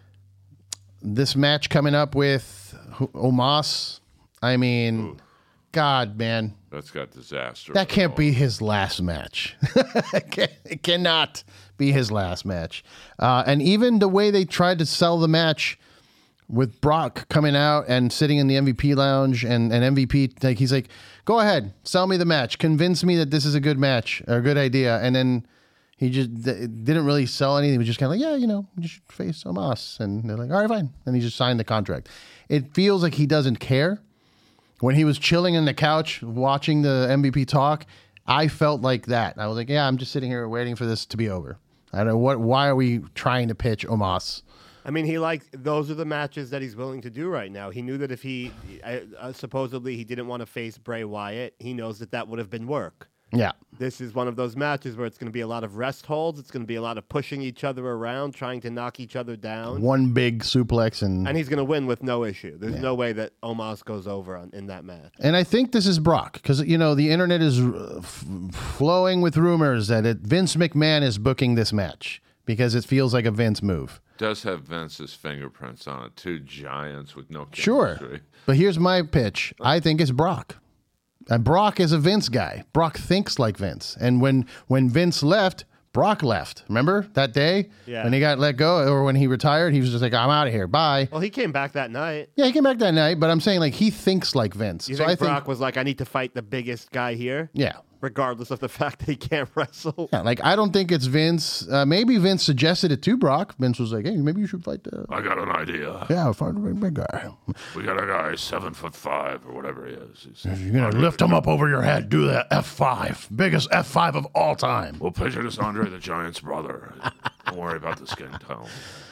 this match coming up with Omos, I mean, God, man, That's got disaster. that can't be his last match. it, can, it cannot be be his last match. Uh, and even the way they tried to sell the match with Brock coming out and sitting in the M V P lounge and, and M V P, like he's like, go ahead, sell me the match. Convince me that this is a good match or a good idea. And then he just th- didn't really sell anything. He was just kind of like, yeah, you know, you should face Omos. And they're like, all right, fine. And he just signed the contract. It feels like he doesn't care. When he was chilling on the couch watching the M V P talk, I felt like that. I was like, yeah, I'm just sitting here waiting for this to be over. I don't know what. Why are we trying to pitch Omos? I mean, he like those are the matches that he's willing to do right now. He knew that if he uh, uh, supposedly he didn't want to face Bray Wyatt, he knows that that would have been work. Yeah. This is one of those matches where it's going to be a lot of rest holds. It's going to be a lot of pushing each other around, trying to knock each other down. One big suplex and and he's going to win with no issue. There's yeah. no way that Omos goes over on, in that match. And I think this is Brock because, you know, the internet is f- flowing with rumors that it, Vince McMahon is booking this match because it feels like a Vince move. Does have Vince's fingerprints on it. Two giants with no chemistry. Sure. But here's my pitch. I think it's Brock. And Brock is a Vince guy. Brock thinks like Vince. And when when Vince left, Brock left. Remember that day? Yeah. When he got let go or when he retired, he was just like, I'm out of here. Bye. Well, he came back that night. Yeah, he came back that night, but I'm saying like he thinks like Vince. You so think I Brock think, was like, I need to fight the biggest guy here? Yeah. Regardless of the fact that he can't wrestle. Yeah, like I don't think it's Vince. Uh, maybe Vince suggested it to Brock. Vince was like, "Hey, maybe you should fight the." I got an idea. Yeah, fight the big, big guy. We got a guy seven foot five or whatever he is. He's, You're gonna lift him up over your head. Do that F five, biggest F five of all time. We'll picture this Andre the Giant's brother. Don't worry about the skin tone.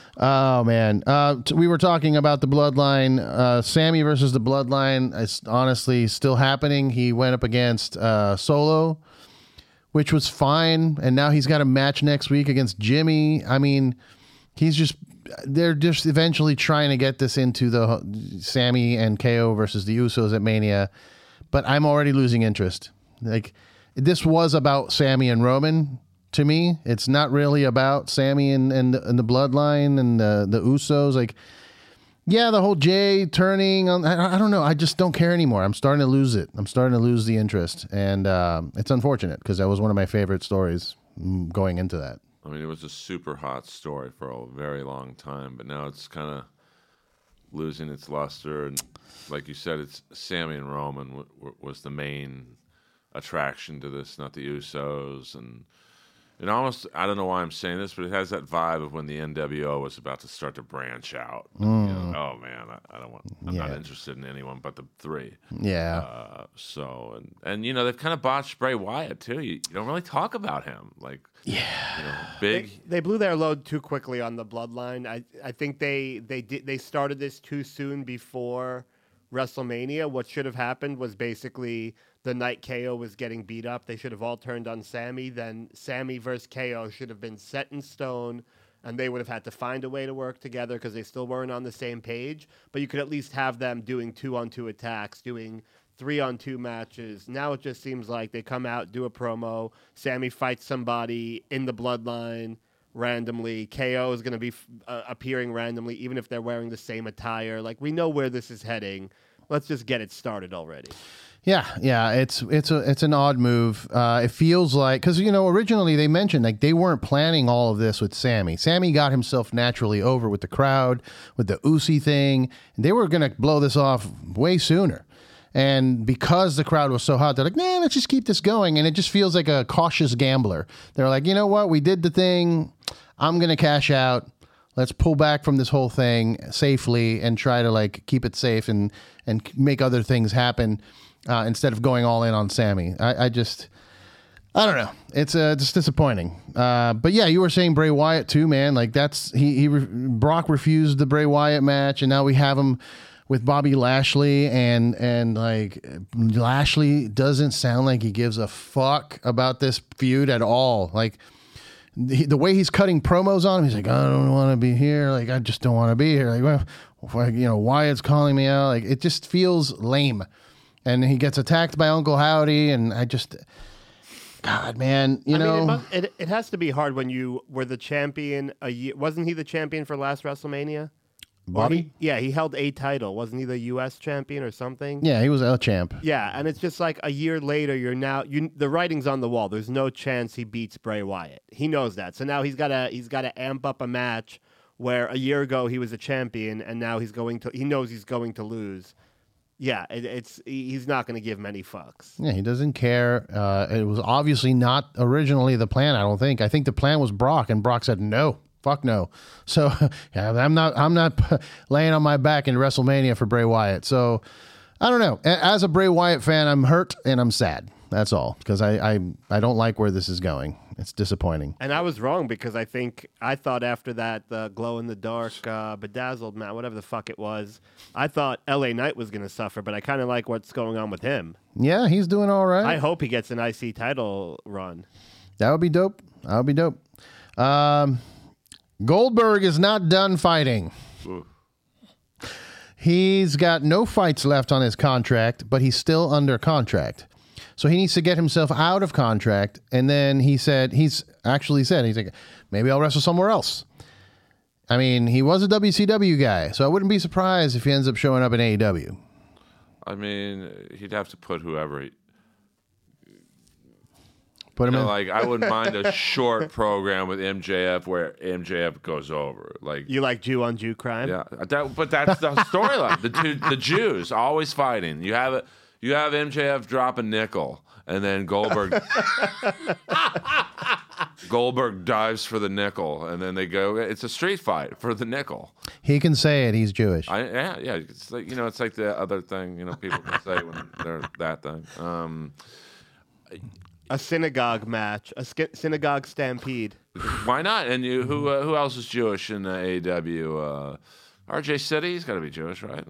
Oh man, uh, t- we were talking about the Bloodline, uh, Sammy versus the Bloodline. It's honestly still happening. He went up against uh, Solo, which was fine, and now he's got a match next week against Jimmy. I mean, he's just they're just eventually trying to get this into the Sammy and K O versus the Usos at Mania, but I'm already losing interest. Like this was about Sammy and Roman. To me, it's not really about Sammy and, and, and the Bloodline and the, the Usos. Like, yeah, the whole Jay turning on, I, I don't know. I just don't care anymore. I'm starting to lose it. I'm starting to lose the interest. And um, it's unfortunate because that was one of my favorite stories going into that. I mean, it was a super hot story for a very long time, but now it's kind of losing its luster. And like you said, it's Sammy and Roman w- w- was the main attraction to this, not the Usos. And it almost, I don't know why I'm saying this, but it has that vibe of when the N W O was about to start to branch out. Mm. You know, oh man, I, I don't want, I'm Yeah. not interested in anyone but the three. Yeah. Uh, so, and, and, you know, they've kind of botched Bray Wyatt too. You, you don't really talk about him. Like, yeah. you know, big. They, they blew their load too quickly on the Bloodline. I, I think they, they did, they started this too soon before WrestleMania. What should have happened was basically the night K O was getting beat up, they should have all turned on Sammy. Then Sammy versus K O should have been set in stone, and they would have had to find a way to work together because they still weren't on the same page. But you could at least have them doing two-on-two attacks, doing three-on-two matches. Now it just seems like they come out, do a promo, Sammy fights somebody in the Bloodline randomly. K O is going to be uh, appearing randomly, even if they're wearing the same attire. Like, we know where this is heading. Let's just get it started already. Yeah, yeah, it's it's a it's an odd move. Uh, it feels like because you know originally they mentioned like they weren't planning all of this with Sammy. Sammy got himself naturally over with the crowd with the Usi thing, and they were gonna blow this off way sooner. And because the crowd was so hot, they're like, "Nah, let's just keep this going." And it just feels like a cautious gambler. They're like, "You know what? We did the thing. I'm gonna cash out. Let's pull back from this whole thing safely and try to like keep it safe and and make other things happen." Uh, instead of going all in on Sammy. I, I just, I don't know. It's uh, just disappointing. Uh, but yeah, you were saying Bray Wyatt too, man. Like that's, he, he re- Brock refused the Bray Wyatt match and now we have him with Bobby Lashley and, and like Lashley doesn't sound like he gives a fuck about this feud at all. Like the, the way he's cutting promos on him, he's like, I don't want to be here. Like, I just don't want to be here. Like, well, you know, Wyatt's calling me out. Like, it just feels lame. And he gets attacked by Uncle Howdy, and I just, God, man, you I know, mean, it, must, it, it has to be hard when you were the champion a year. Wasn't he the champion for last WrestleMania? Bobby? He, yeah, he held a title. Wasn't he the U S champion or something? Yeah, he was a champ. Yeah, and it's just like a year later, you're now you. The writing's on the wall. There's no chance he beats Bray Wyatt. He knows that. So now he's got to he's got to amp up a match where a year ago he was a champion, and now he's going to. He knows he's going to lose. Yeah, it, it's he's not going to give many fucks. Yeah, he doesn't care. Uh, it was obviously not originally the plan. I don't think. I think the plan was Brock, and Brock said no, fuck no. So yeah, I'm not. I'm not laying on my back in WrestleMania for Bray Wyatt. So I don't know. As a Bray Wyatt fan, I'm hurt and I'm sad. That's all, because I, I I don't like where this is going. It's disappointing. And I was wrong, because I think I thought after that uh, glow in the dark uh, bedazzled mat, whatever the fuck it was, I thought L A Knight was going to suffer, but I kind of like what's going on with him. Yeah, he's doing all right. I hope he gets an I C title run. That would be dope. That would be dope. Um, Goldberg is not done fighting. Ooh. He's got no fights left on his contract, but he's still under contract. So he needs to get himself out of contract. And then he said, he's actually said, he's like, maybe I'll wrestle somewhere else. I mean, he was a W C W guy, so I wouldn't be surprised if he ends up showing up in A E W. I mean, he'd have to put whoever he. Put him You know, in. like I wouldn't mind a short program with M J F where M J F goes over. Like You like Jew on Jew crime? yeah, that, but that's the storyline. The two, the Jews always fighting. You have it. You have M J F drop a nickel, and then Goldberg Goldberg dives for the nickel, and then they go. It's a street fight for the nickel. He can say it. He's Jewish. I yeah yeah. It's like you know, it's like the other thing. You know, people can say when they're that thing. Um, A synagogue match, a sk- synagogue stampede. why not? And you, who uh, who else is Jewish in uh, A E W? Uh, R J City, he's got to be Jewish, right?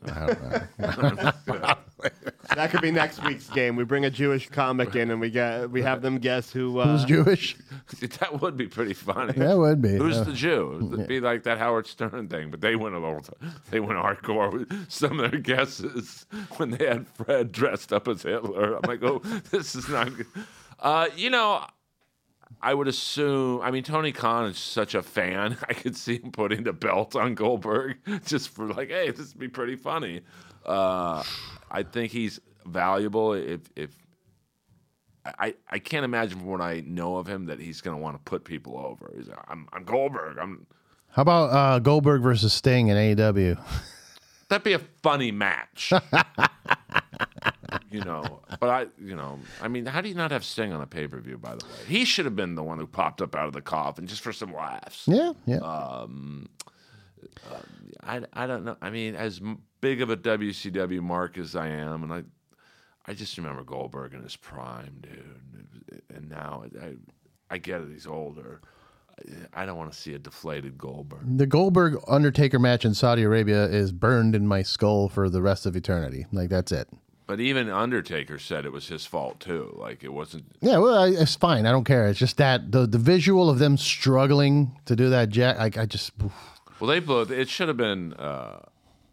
That could be next week's game. We bring a Jewish comic in, and we get we have them guess who. Uh, Who's Jewish? That would be pretty funny. That would be. Who's Uh, the Jew? It'd be like that Howard Stern thing, but they went a little. They went hardcore with some of their guesses when they had Fred dressed up as Hitler. I'm like, oh, this is not good. Uh, you know, I would assume. I mean, Tony Khan is such a fan. I could see him putting the belt on Goldberg just for like, hey, this would be pretty funny. Uh, I think he's valuable. If if I I can't imagine from what I know of him that he's going to want to put people over. He's like, I'm I'm Goldberg. I'm. How about uh, Goldberg versus Sting in A E W? That'd be a funny match. You know, but I, you know, I mean, how do you not have Sting on a pay per view? By the way, he should have been the one who popped up out of the coffin just for some laughs. Yeah, yeah. Um, uh, I, I don't know. I mean, as m- big of a W C W mark as I am, and I, I just remember Goldberg in his prime, dude. And now I, I get it. He's older. I don't want to see a deflated Goldberg. The Goldberg Undertaker match in Saudi Arabia is burned in my skull for the rest of eternity. Like, that's it. But even Undertaker said it was his fault too. Like it wasn't. Yeah, well, I, it's fine. I don't care. It's just that the the visual of them struggling to do that jack. Like I just. Oof. Well, they both. It should have been uh,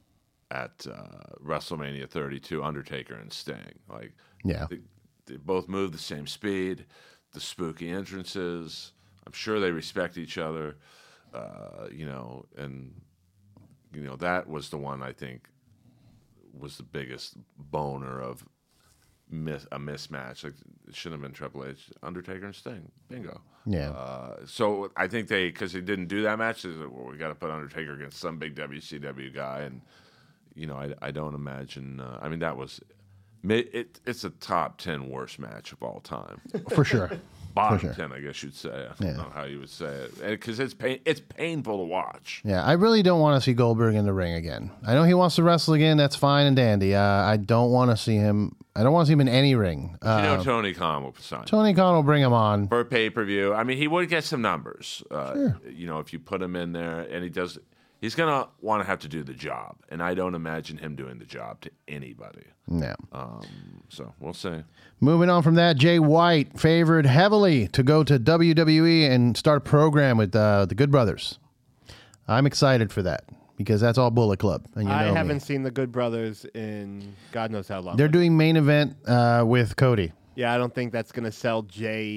at uh, WrestleMania thirty-two, Undertaker and Sting. Like, Yeah. they, they both move the same speed. The spooky entrances. I'm sure they respect each other. Uh, you know, and you know that was the one I think was the biggest boner of miss, a mismatch. Like it shouldn't have been Triple H, Undertaker, and Sting. Bingo. Yeah. Uh, so I think they, because they didn't do that match, they said, well, we got to put Undertaker against some big W C W guy, and you know, I, I don't imagine. Uh, I mean, that was it. It's a top ten worst match of all time. For sure. Bottom sure. ten, I guess you'd say. I Yeah. don't know how you would say it, because it's pain. It's painful to watch. Yeah, I really don't want to see Goldberg in the ring again. I know he wants to wrestle again. That's fine and dandy. Uh, I don't want to see him. I don't want to see him in any ring. Uh, you know, Tony Khan will sign Tony Khan will bring him on. for a pay per view. I mean, he would get some numbers. Uh, Sure. You know, if you put him in there, and he does, he's gonna want to have to do the job, and I don't imagine him doing the job to anybody. Yeah. Um, so we'll see. Moving on from that, Jay White favored heavily to go to W W E and start a program with uh, the Good Brothers. I'm excited for that because that's all Bullet Club. And you I know me. haven't seen the Good Brothers in God knows how long. They're doing main event uh, with Cody. Yeah, I don't think that's going to sell Jay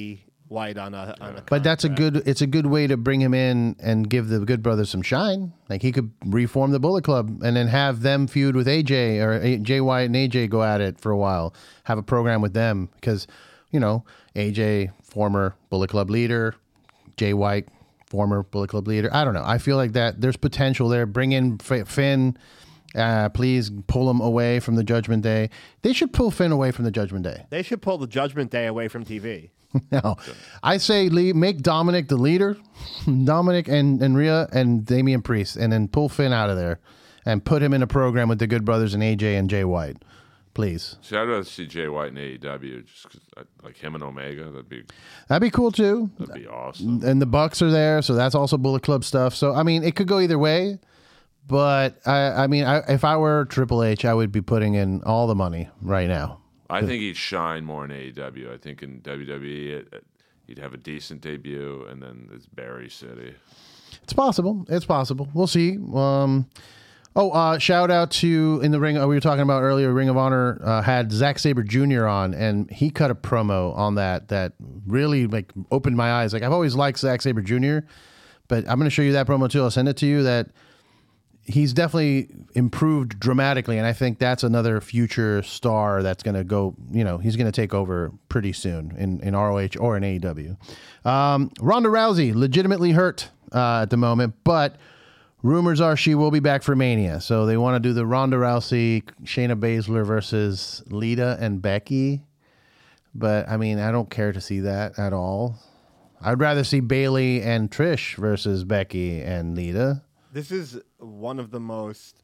White on a on a. But that's a contract. good. It's a good way to bring him in and give the Good Brothers some shine. Like he could reform the Bullet Club and then have them feud with A J or A- Jay White and A J go at it for a while. Have a program with them because, you know, A J former Bullet Club leader, Jay White former Bullet Club leader. I don't know. I feel like that there's potential there. Bring in F- Finn. Uh, please pull him away from the Judgment Day. They should pull Finn away from the Judgment Day. They should pull the Judgment Day away from T V. No, I say leave, make Dominic the leader, Dominic and, and Rhea and Damian Priest, and then pull Finn out of there and put him in a program with the Good Brothers and A J and Jay White. Please. See, I'd rather see Jay White in A E W, just 'cause I, like him and Omega. That'd be That'd be cool too. that'd be awesome. And the Bucks are there, so that's also Bullet Club stuff. So I mean, it could go either way. But I, I mean, I, if I were Triple H, I would be putting in all the money right now. I think he'd shine more in A E W. I think in W W E, it, it, he'd have a decent debut, and then it's Barry City. It's possible. It's possible. We'll see. Um, oh, uh, shout out to in the ring. Uh, we were talking about earlier. Ring of Honor uh, had Zack Sabre Junior on, and he cut a promo on that that really like opened my eyes. Like I've always liked Zack Sabre Junior, but I'm going to show you that promo too. I'll send it to you. That he's definitely improved dramatically, and I think that's another future star that's going to go, you know, he's going to take over pretty soon in, in R O H or in A E W. Um, Ronda Rousey, legitimately hurt uh, at the moment, but rumors are she will be back for Mania. So they want to do the Ronda Rousey, Shayna Baszler versus Lita and Becky. But, I mean, I don't care to see that at all. I'd rather see Bayley and Trish versus Becky and Lita. This is one of the most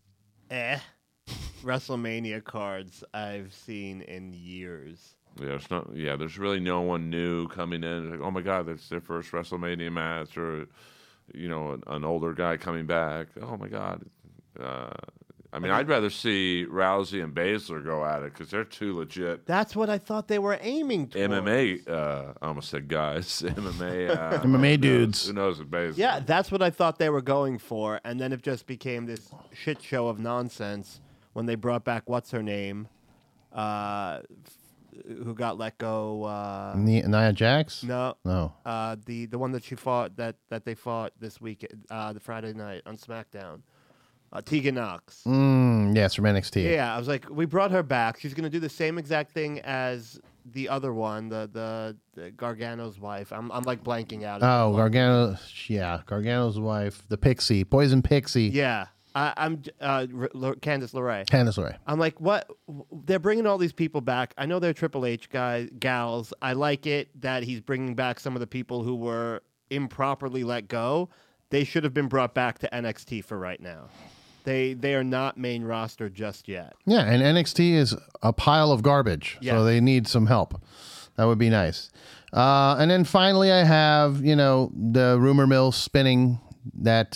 eh WrestleMania cards I've seen in years. Yeah, it's not. Yeah, there's really no one new coming in. Like, oh my God, that's their first WrestleMania match, or you know, an, an older guy coming back. Oh my God. Uh, I mean, I'd rather see Rousey and Baszler go at it because they're two legit That's what I thought they were aiming towards. M M A. Uh, I almost said guys. M M A. Uh, M M A who knows- dudes. Who knows with Baszler? Yeah, that's what I thought they were going for, and then it just became this shit show of nonsense when they brought back what's her name, uh, f- who got let go. Uh, Nia, Nia Jax? no, No. uh, the the one that she fought that that they fought this week, uh, the Friday night on SmackDown, uh, Tegan Knox. Mm, yes, from N X T. Yeah, I was like, we brought her back. She's gonna do the same exact thing as the other one, the the, the Gargano's wife. I'm I'm like blanking out. Oh, Gargano. Yeah, Gargano's wife, the Pixie, Poison Pixie. Yeah, I, I'm uh, R- L- Candice LeRae. Candice LeRae. I'm like, what? They're bringing all these people back. I know they're Triple H guys, gals. I like it that he's bringing back some of the people who were improperly let go. They should have been brought back to N X T for right now. They they are not main roster just yet. Yeah, and N X T is a pile of garbage, Yes. so they need some help. That would be nice. Uh, and then finally, I have, you know, the rumor mill spinning that,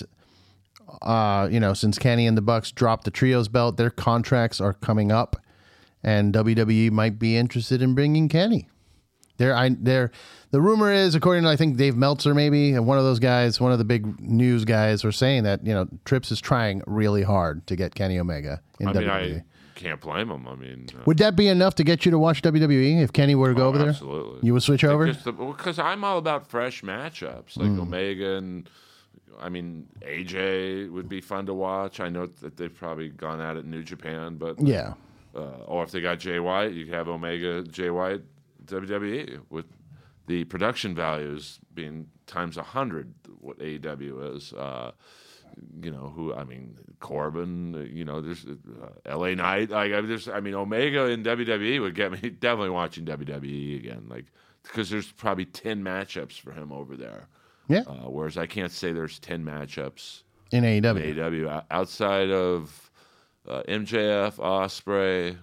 uh, you know, since Kenny and the Bucks dropped the Trios belt, their contracts are coming up, and W W E might be interested in bringing Kenny. There, I there. The rumor is, according to I think Dave Meltzer, maybe, and one of those guys, one of the big news guys, were saying that you know Trips is trying really hard to get Kenny Omega in I mean, W W E. I can't blame him. I mean, uh, Would that be enough to get you to watch W W E if Kenny were to go oh, over there? absolutely. You would switch over? Because I'm all about fresh matchups, like Omega and. I mean, A J would be fun to watch. I know that they've probably gone at it in New Japan, but Yeah. Uh, or if they got Jay White, you could have Omega, Jay White, W W E with the production values being times a hundred what A E W is. Uh, you know who? I mean, Corbin. uh, You know, there's uh, L A Knight. Like, I mean, there's, I mean, Omega in W W E would get me definitely watching W W E again. Like, because there's probably ten matchups for him over there. Yeah. Uh, whereas I can't say there's ten matchups In A E in W. A E W O- outside of uh, M J F, Ospreay.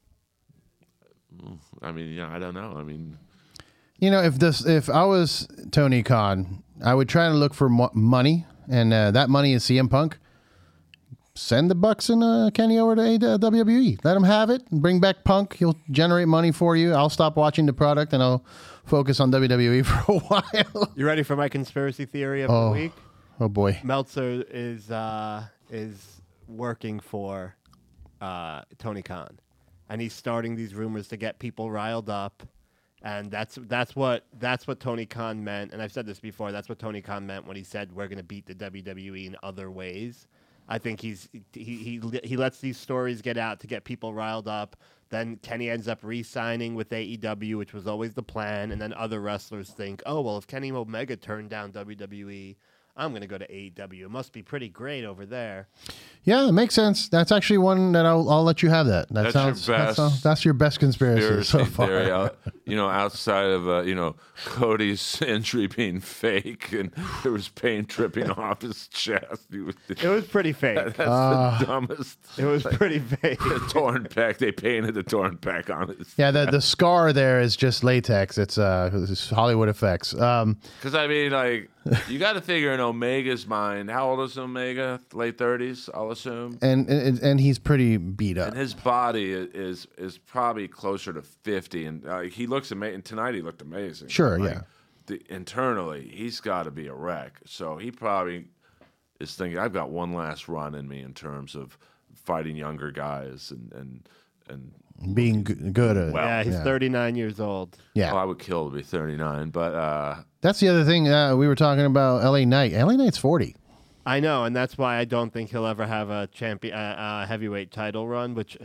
I mean, yeah, I don't know. I mean, You know, if this, if I was Tony Khan, I would try to look for mo- money, and uh, that money is C M Punk. Send the Bucks and uh, Kenny over to A- W W E. Let him have it. And bring back Punk. He'll generate money for you. I'll stop watching the product and I'll focus on W W E for a while. You ready for my conspiracy theory of Oh. the week? Oh boy. Meltzer is uh, is working for uh, Tony Khan, and he's starting these rumors to get people riled up, And that's that's what that's what Tony Khan meant. And I've said this before. That's what Tony Khan meant when he said we're going to beat the W W E in other ways. I think he's he, he he lets these stories get out to get people riled up. Then Kenny ends up re-signing with A E W, which was always the plan. And then other wrestlers think, oh well, if Kenny Omega turned down W W E, I'm going to go to A E W. It must be pretty great over there. Yeah, it makes sense. That's actually one that I'll, I'll let you have that. That That's sounds your that best sounds- that's your best conspiracy so Conspiracy far. theory, out- you know, outside of uh, you know Cody's injury being fake and there was paint dripping off his chest. He was, It was pretty fake. that's the dumbest. It was pretty fake. The torn pec. They painted the torn pec on his. Yeah, the the scar there is just latex. It's uh it's Hollywood effects. Um, Because I mean, like, you got to figure in Omega's mind. How old is Omega? Late thirties, I'll assume. and and and he's pretty beat up. And his body i- is is probably closer to fifty, and uh, he looks amazing. Tonight he looked amazing. Sure, Like, yeah. The, internally, he's got to be a wreck. So he probably is thinking, "I've got one last run in me in terms of fighting younger guys and and and." Being g- good at Well, Yeah, he's yeah. thirty-nine years old. yeah. Oh, I would kill to be thirty-nine, but uh, That's the other thing. Uh, we were talking about L A Knight. L A Knight's forty. I know, and that's why I don't think he'll ever have a champion, uh, uh, heavyweight title run. Which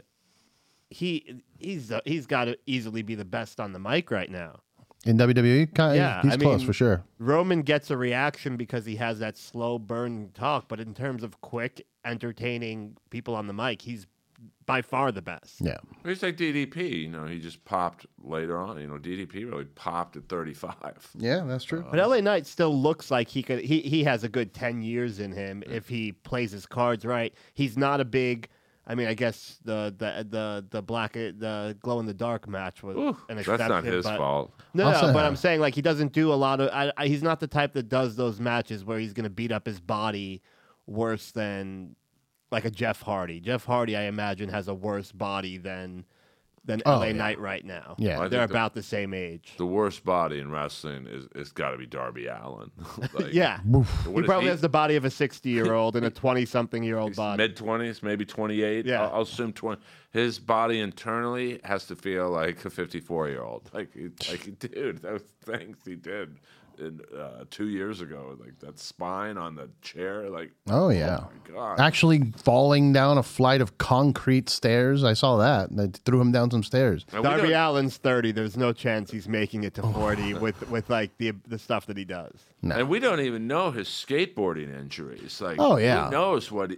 he he's uh, he's got to easily be the best on the mic right now. In W W E, Ki- Yeah, he's I close mean- for sure. Roman gets a reaction because he has that slow burn talk, but in terms of quick, entertaining people on the mic, he's by far the best. Yeah. he's like D D P. You know, he just popped later on. You know, D D P really popped at thirty-five. Yeah, that's true. But L A Knight still looks like he could. He he has a good ten years in him if he plays his cards right. He's not a big. I mean, I guess the the the the black the glow in the dark match was Ooh, an that's exception. not his but, fault. No, Also- no, but I'm saying like he doesn't do a lot of. I, I, he's not the type that does those matches where he's going to beat up his body worse than like a Jeff Hardy. Jeff Hardy, I imagine, has a worse body than than Oh, L A yeah. Knight right now. Yeah. I they're think the- about the same age. The worst body in wrestling is it's got to be Darby Allin. Like, Yeah, what he is probably has the body of a sixty-year-old and a twenty-something-year-old body. mid twenties, maybe twenty-eight. Yeah. I'll, I'll assume twenty. His body internally has to feel like a fifty-four year old. Like, he- like, dude, those things he did in, uh, two years ago, like that spine on the chair, like, Oh yeah. my god, Actually falling down a flight of concrete stairs. I saw that. They threw him down some stairs. And we Darby don't- Allin's thirty. There's no chance he's making it to forty with with like the the stuff that he does. And we don't even know his skateboarding injuries. Like, Oh, yeah. who knows what? He,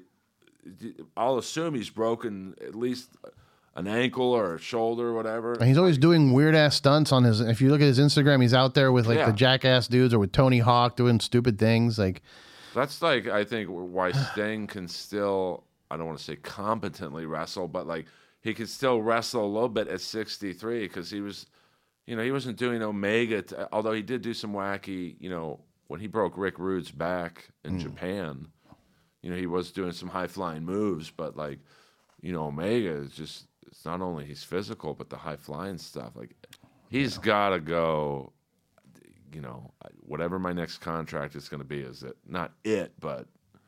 I'll assume he's broken at least an ankle or a shoulder or whatever. And he's always doing weird ass stunts on his. If you look at his Instagram, he's out there with like Yeah. the jackass dudes or with Tony Hawk doing stupid things. Like, That's like I think why Sting can still I don't want to say competently wrestle, but like he could still wrestle a little bit at sixty-three because he was, you know, he wasn't doing Omega. T- although he did do some wacky, you know, when he broke Rick Rude's back in Japan, you know, he was doing some high flying moves, but like, you know, Omega is just it's not only he's physical but the high flying stuff. Like he's got to go. You know, whatever my next contract is going to be, is it not it, but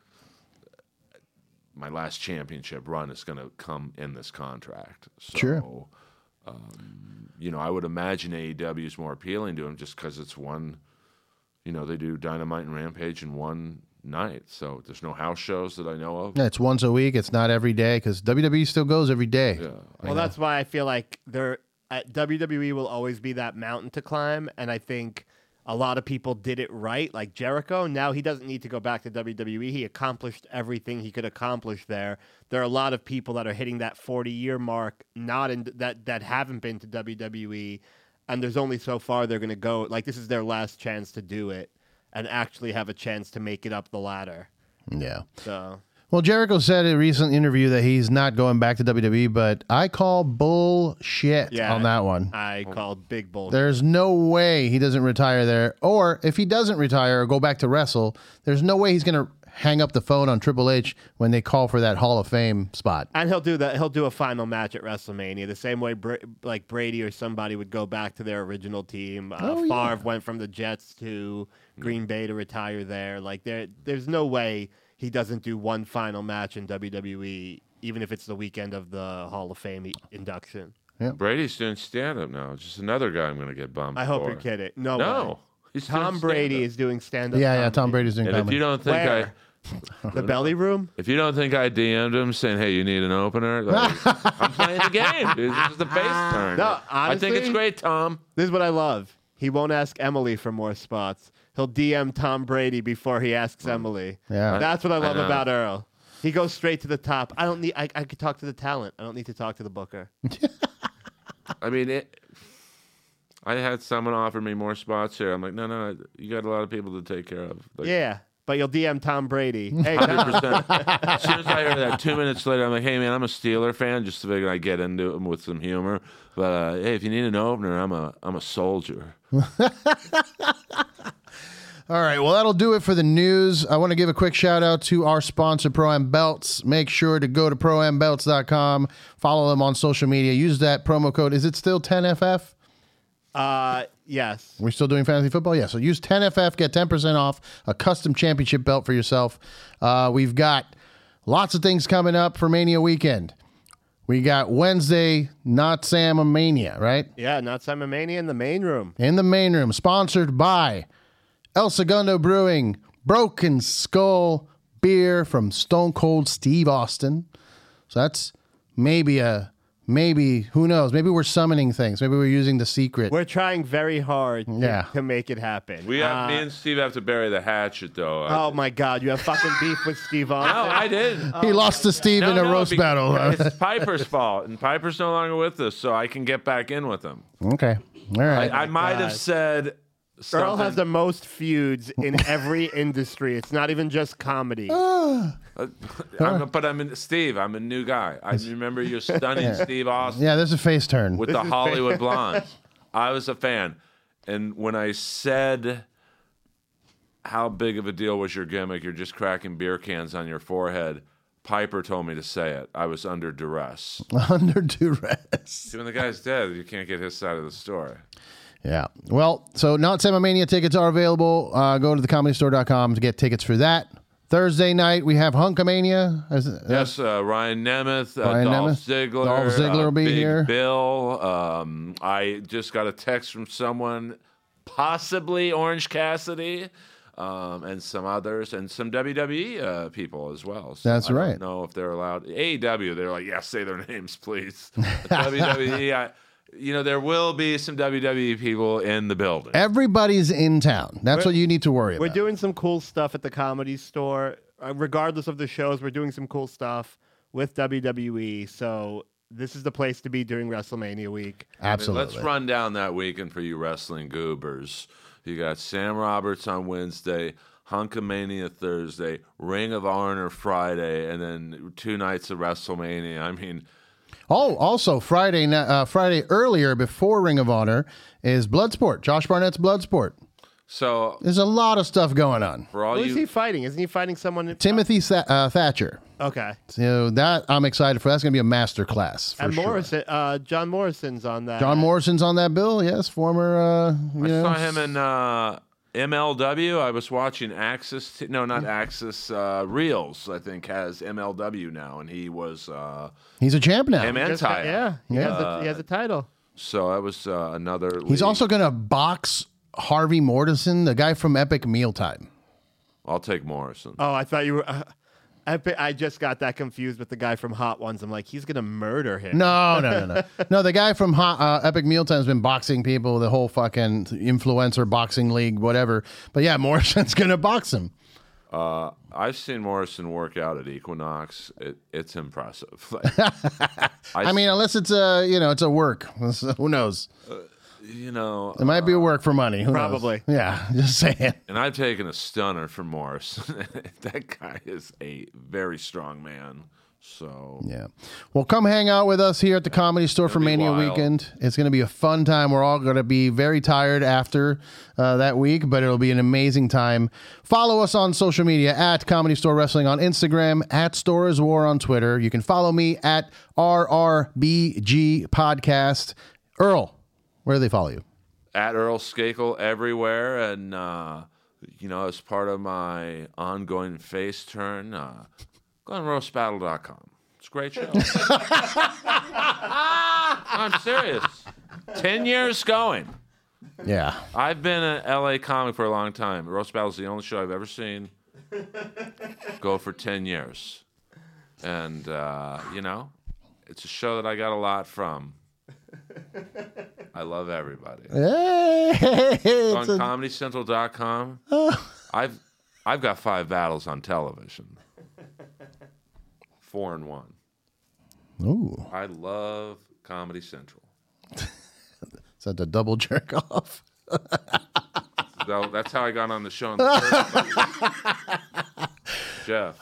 my last championship run is going to come in this contract. So, Sure. um, you know, I would imagine A E W is more appealing to him just because it's one, you know, they do Dynamite and Rampage in one night. So there's no house shows that I know of. yeah, it's once a week. It's not every day because W W E still goes every day. Yeah. Well, that's why I feel like there at W W E will always be that mountain to climb, and I think a lot of people did it right, like Jericho. Now he doesn't need to go back to W W E. He accomplished everything he could accomplish there. There are a lot of people that are hitting that forty-year mark, not in that that haven't been to W W E, and there's only so far they're going to go. Like this is their last chance to do it and actually have a chance to make it up the ladder. Yeah. So Well, Jericho said in a recent interview that he's not going back to W W E, but I call bullshit Yeah. on that one. I called big bullshit. There's no way he doesn't retire there. Or if he doesn't retire or go back to wrestle, there's no way he's going to hang up the phone on Triple H when they call for that Hall of Fame spot. And he'll do that. He'll do a final match at WrestleMania, the same way Bra- like Brady or somebody would go back to their original team. Uh, Oh, yeah. Favre went from the Jets to Green Bay to retire there. Like there, there's no way he doesn't do one final match in W W E, even if it's the weekend of the Hall of Fame e- induction. Yeah. Brady's doing stand-up now. Just another guy I'm going to get bummed I hope for. you're kidding. No, No. way. He's Tom doing Brady stand-up. is doing stand-up. Yeah, yeah. Tom comedy. Brady's doing And if comedy. you don't think Where? I... The belly room? If you don't think I D M'd him saying, "Hey, you need an opener," like, I'm playing the game, dude. This is the face turn. No, I think it's honestly- great, Tom. This is what I love. He won't ask Emily for more spots. He'll D M Tom Brady before he asks Emily. Yeah. That's what I love know. about Earl. He goes straight to the top. I don't need. I, I could talk to the talent. I don't need to talk to the booker. I mean, it. I had someone offer me more spots here. I'm like, no, no, you got a lot of people to take care of. Like, Yeah, but you'll D M Tom Brady. Hey, one Tom. hundred percent. As soon as I heard that, two minutes later, I'm like, hey, man, I'm a Steeler fan. Just so figure I get into them with some humor. But uh, hey, if you need an opener, I'm a I'm a soldier. All right, well, that'll do it for the news. I want to give a quick shout out to our sponsor, Pro-Am Belts. Make sure to go to pro am belts dot com. Follow them on social media. Use that promo code. Is it still ten F F? Uh, yes. We're still doing fantasy football? Yeah, so use ten F F, get ten percent off a custom championship belt for yourself. Uh, we've got lots of things coming up for Mania weekend. We got Wednesday, Not Sam Mania, right? Yeah, not Simon Mania in the main room. In the main room, sponsored by El Segundo Brewing, Broken Skull beer from Stone Cold Steve Austin. So that's maybe a, maybe, who knows? Maybe we're summoning things. Maybe we're using the secret. We're trying very hard to, Yeah. to make it happen. We have, Uh, me and Steve have to bury the hatchet, though. I- Oh my God, you have fucking beef with Steve no, Austin? I didn't. he lost to Steve No, in a no, roast be- battle. It's Piper's fault, and Piper's no longer with us, so I can get back in with him. Okay. All right. I, I might have God. said something. Earl has the most feuds in every industry. It's not even just comedy. I'm, but I'm in, Steve. I'm a new guy. I remember your stunning Steve Austin yeah, there's a face turn. with the Hollywood Blondes. I was a fan, and when I said how big of a deal was your gimmick, you're just cracking beer cans on your forehead. Piper told me to say it. I was under duress. Under duress. See, when the guy's dead, you can't get his side of the story. Yeah. Well, so Not Mania tickets are available. Uh, go to the comedy store dot com to get tickets for that. Thursday night, we have Hunkamania. Is it- Yes, uh, Ryan Nemeth, uh, Ryan Dolph Nemeth. Ziggler. Dolph Ziggler uh, will be Big here. Bill. Um, I just got a text from someone, possibly Orange Cassidy, um, and some others, and some W W E uh, people as well. So That's I right. don't know if they're allowed. A E W, they're like, yeah, say their names, please. W W E, I, you know, there will be some W W E people in the building. Everybody's in town. That's We're- what you need to worry We're about. doing some cool stuff at the Comedy Store. Uh, regardless of the shows, we're doing some cool stuff with W W E. So this is the place to be during WrestleMania week. Absolutely. Let's run down that weekend for you wrestling goobers. You got Sam Roberts on Wednesday, Hunkamania Thursday, Ring of Honor Friday, and then two nights of WrestleMania. I mean, Oh, also Friday, ni- uh, Friday earlier before Ring of Honor is Bloodsport. Josh Barnett's Bloodsport. so There's a lot of stuff going on. for all Who is you he fighting? Isn't he fighting someone? Timothy Tha- uh, Thatcher. Okay. So that I'm excited for. That's going to be a master class for And sure. Morrison, uh, John Morrison's on that. John Morrison's on that bill. Yes, former. Uh, you I know, saw him in uh, M L W. I was watching Axis. T- no, not Axis. Uh, Reels, I think, has M L W now, and he was uh, He's a champ now. him and Just got- Ty. yeah, he, Yeah. Has a, he has a title. So that was uh, another. He's league. also going to box Harvey Morrison, the guy from Epic Mealtime. I'll take Morrison. Oh, I thought you were. Uh, I, pe- I just got that confused with the guy from Hot Ones. I'm like, he's gonna murder him. No, no, no, no. No, the guy from Hot, uh, Epic Mealtime's been boxing people, the whole fucking influencer boxing league, whatever. But yeah, Morrison's going to box him. Uh, I've seen Morrison work out at Equinox. It, it's impressive. Like, I mean, unless it's a, you know, it's a work. Who knows? you know, It might be a work for money. Who knows? Probably. Yeah, just saying. and I've taken a stunner from Morrison. That guy is a very strong man. So Yeah. Well, come hang out with us here at the Comedy Store for be Mania wild. Weekend. It's going to be a fun time. We're all going to be very tired after uh, that week, but it'll be an amazing time. Follow us on social media at Comedy Store Wrestling on Instagram, at Store is War on Twitter. You can follow me at R R B G Podcast. Earl, where do they follow you? at Earl Skakel everywhere, and uh, you know, as part of my ongoing face turn, uh, go on roast battle dot com. It's a great show. I'm serious. Ten years going. Yeah. I've been an L A comic for a long time. Roast Battle is the only show I've ever seen go for ten years. And, uh, you know, it's a show that I got a lot from. I love everybody. Hey, Go on it's a- comedy central dot com. I've I've got five battles on television. Four and one. Ooh. I love Comedy Central. Is that the double jerk off? So that's how I got on the show in the first place. Jeff.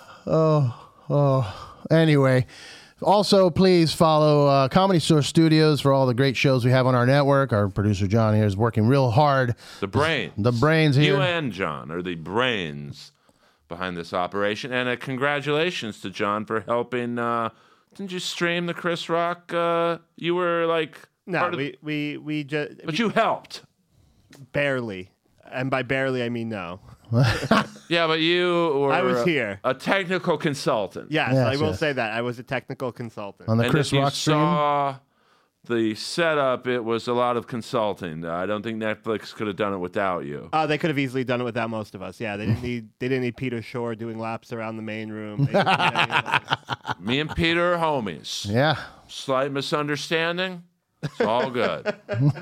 Oh, anyway. Also, please follow uh, Comedy Store Studios for all the great shows we have on our network. Our producer, John, here is working real hard. The brains. The brains here. You and John are the brains behind this operation. And uh, congratulations to John for helping. Uh, didn't you stream the Chris Rock? Uh, you were like. No, part of- we we we just But you helped. barely, and by barely I mean no. Yeah, but you were. I was a- here. A technical consultant. Yes, Yes, I will yes. say that I was a technical consultant. On the And Chris if you Rock stream. saw the setup, it was a lot of consulting. I don't think Netflix could have done it without you. Uh, they could have easily done it without most of us. Yeah, they didn't need they didn't need Peter Shore doing laps around the main room. They didn't need any of that. Me and Peter are homies. Yeah. Slight misunderstanding. It's all good.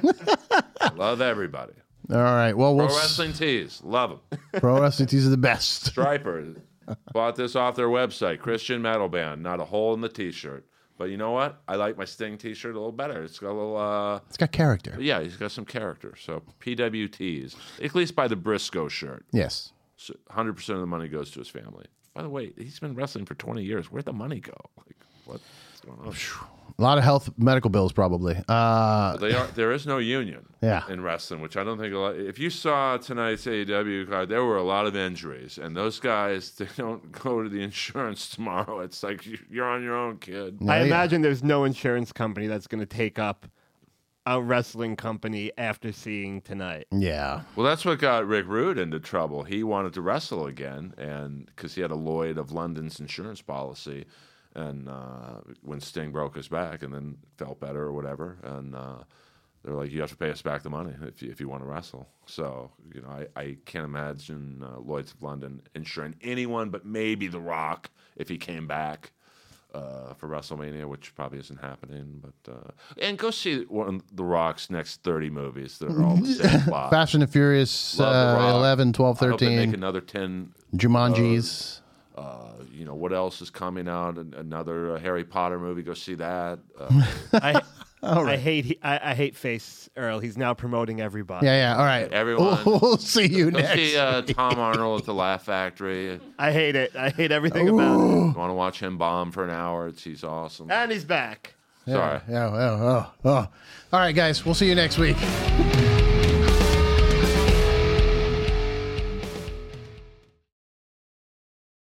Love everybody. All right. Well, Pro we'll s- Wrestling Tees. Love them. Pro Wrestling Tees are the best. Striper bought this off their website. Christian metal band. Not a hole in the T-shirt. But you know what? I like my Sting T-shirt a little better. It's got a little, uh, It's got character. yeah, he's got some character. So P W Ts. At least buy the Briscoe shirt. Yes. So one hundred percent of the money goes to his family. By the way, he's been wrestling for twenty years. Where'd the money go? Like, what's going on? A lot of health medical bills, probably. Uh, They are, there is no union Yeah. in wrestling, which I don't think a lot. If you saw tonight's A E W card, there were a lot of injuries, and those guys, they don't go to the insurance tomorrow. It's like you- you're on your own, kid. Yeah, I yeah. imagine there's no insurance company that's going to take up a wrestling company after seeing tonight. yeah. Well, that's what got Rick Rude into trouble. He wanted to wrestle again, and because he had a Lloyd of London's insurance policy, and uh, when Sting broke his back, and then felt better or whatever, and uh, they're like, "You have to pay us back the money if you, if you want to wrestle." So, you know, I, I can't imagine uh, Lloyd's of London insuring anyone, but maybe The Rock if he came back. Uh, for WrestleMania, which probably isn't happening, but uh, and go see one of The Rock's next thirty movies that are all the same plot. Fast and the Furious Love The uh, Rock. eleven, twelve, I hope they make thirteen. another ten. Jumanjis. Uh, you know what else is coming out? An- Another uh, Harry Potter movie. Go see that. Uh, I I hate he, I, I hate Face Earl. He's now promoting everybody. yeah, yeah. All right. Everyone- We'll see you go next. see uh, Tom Arnold at the Laugh Factory. I hate it. I hate everything about it. You want to watch him bomb for an hour? It's, he's awesome. And he's back. yeah, Sorry. Yeah, oh, oh, oh. All right, guys. We'll see you next week.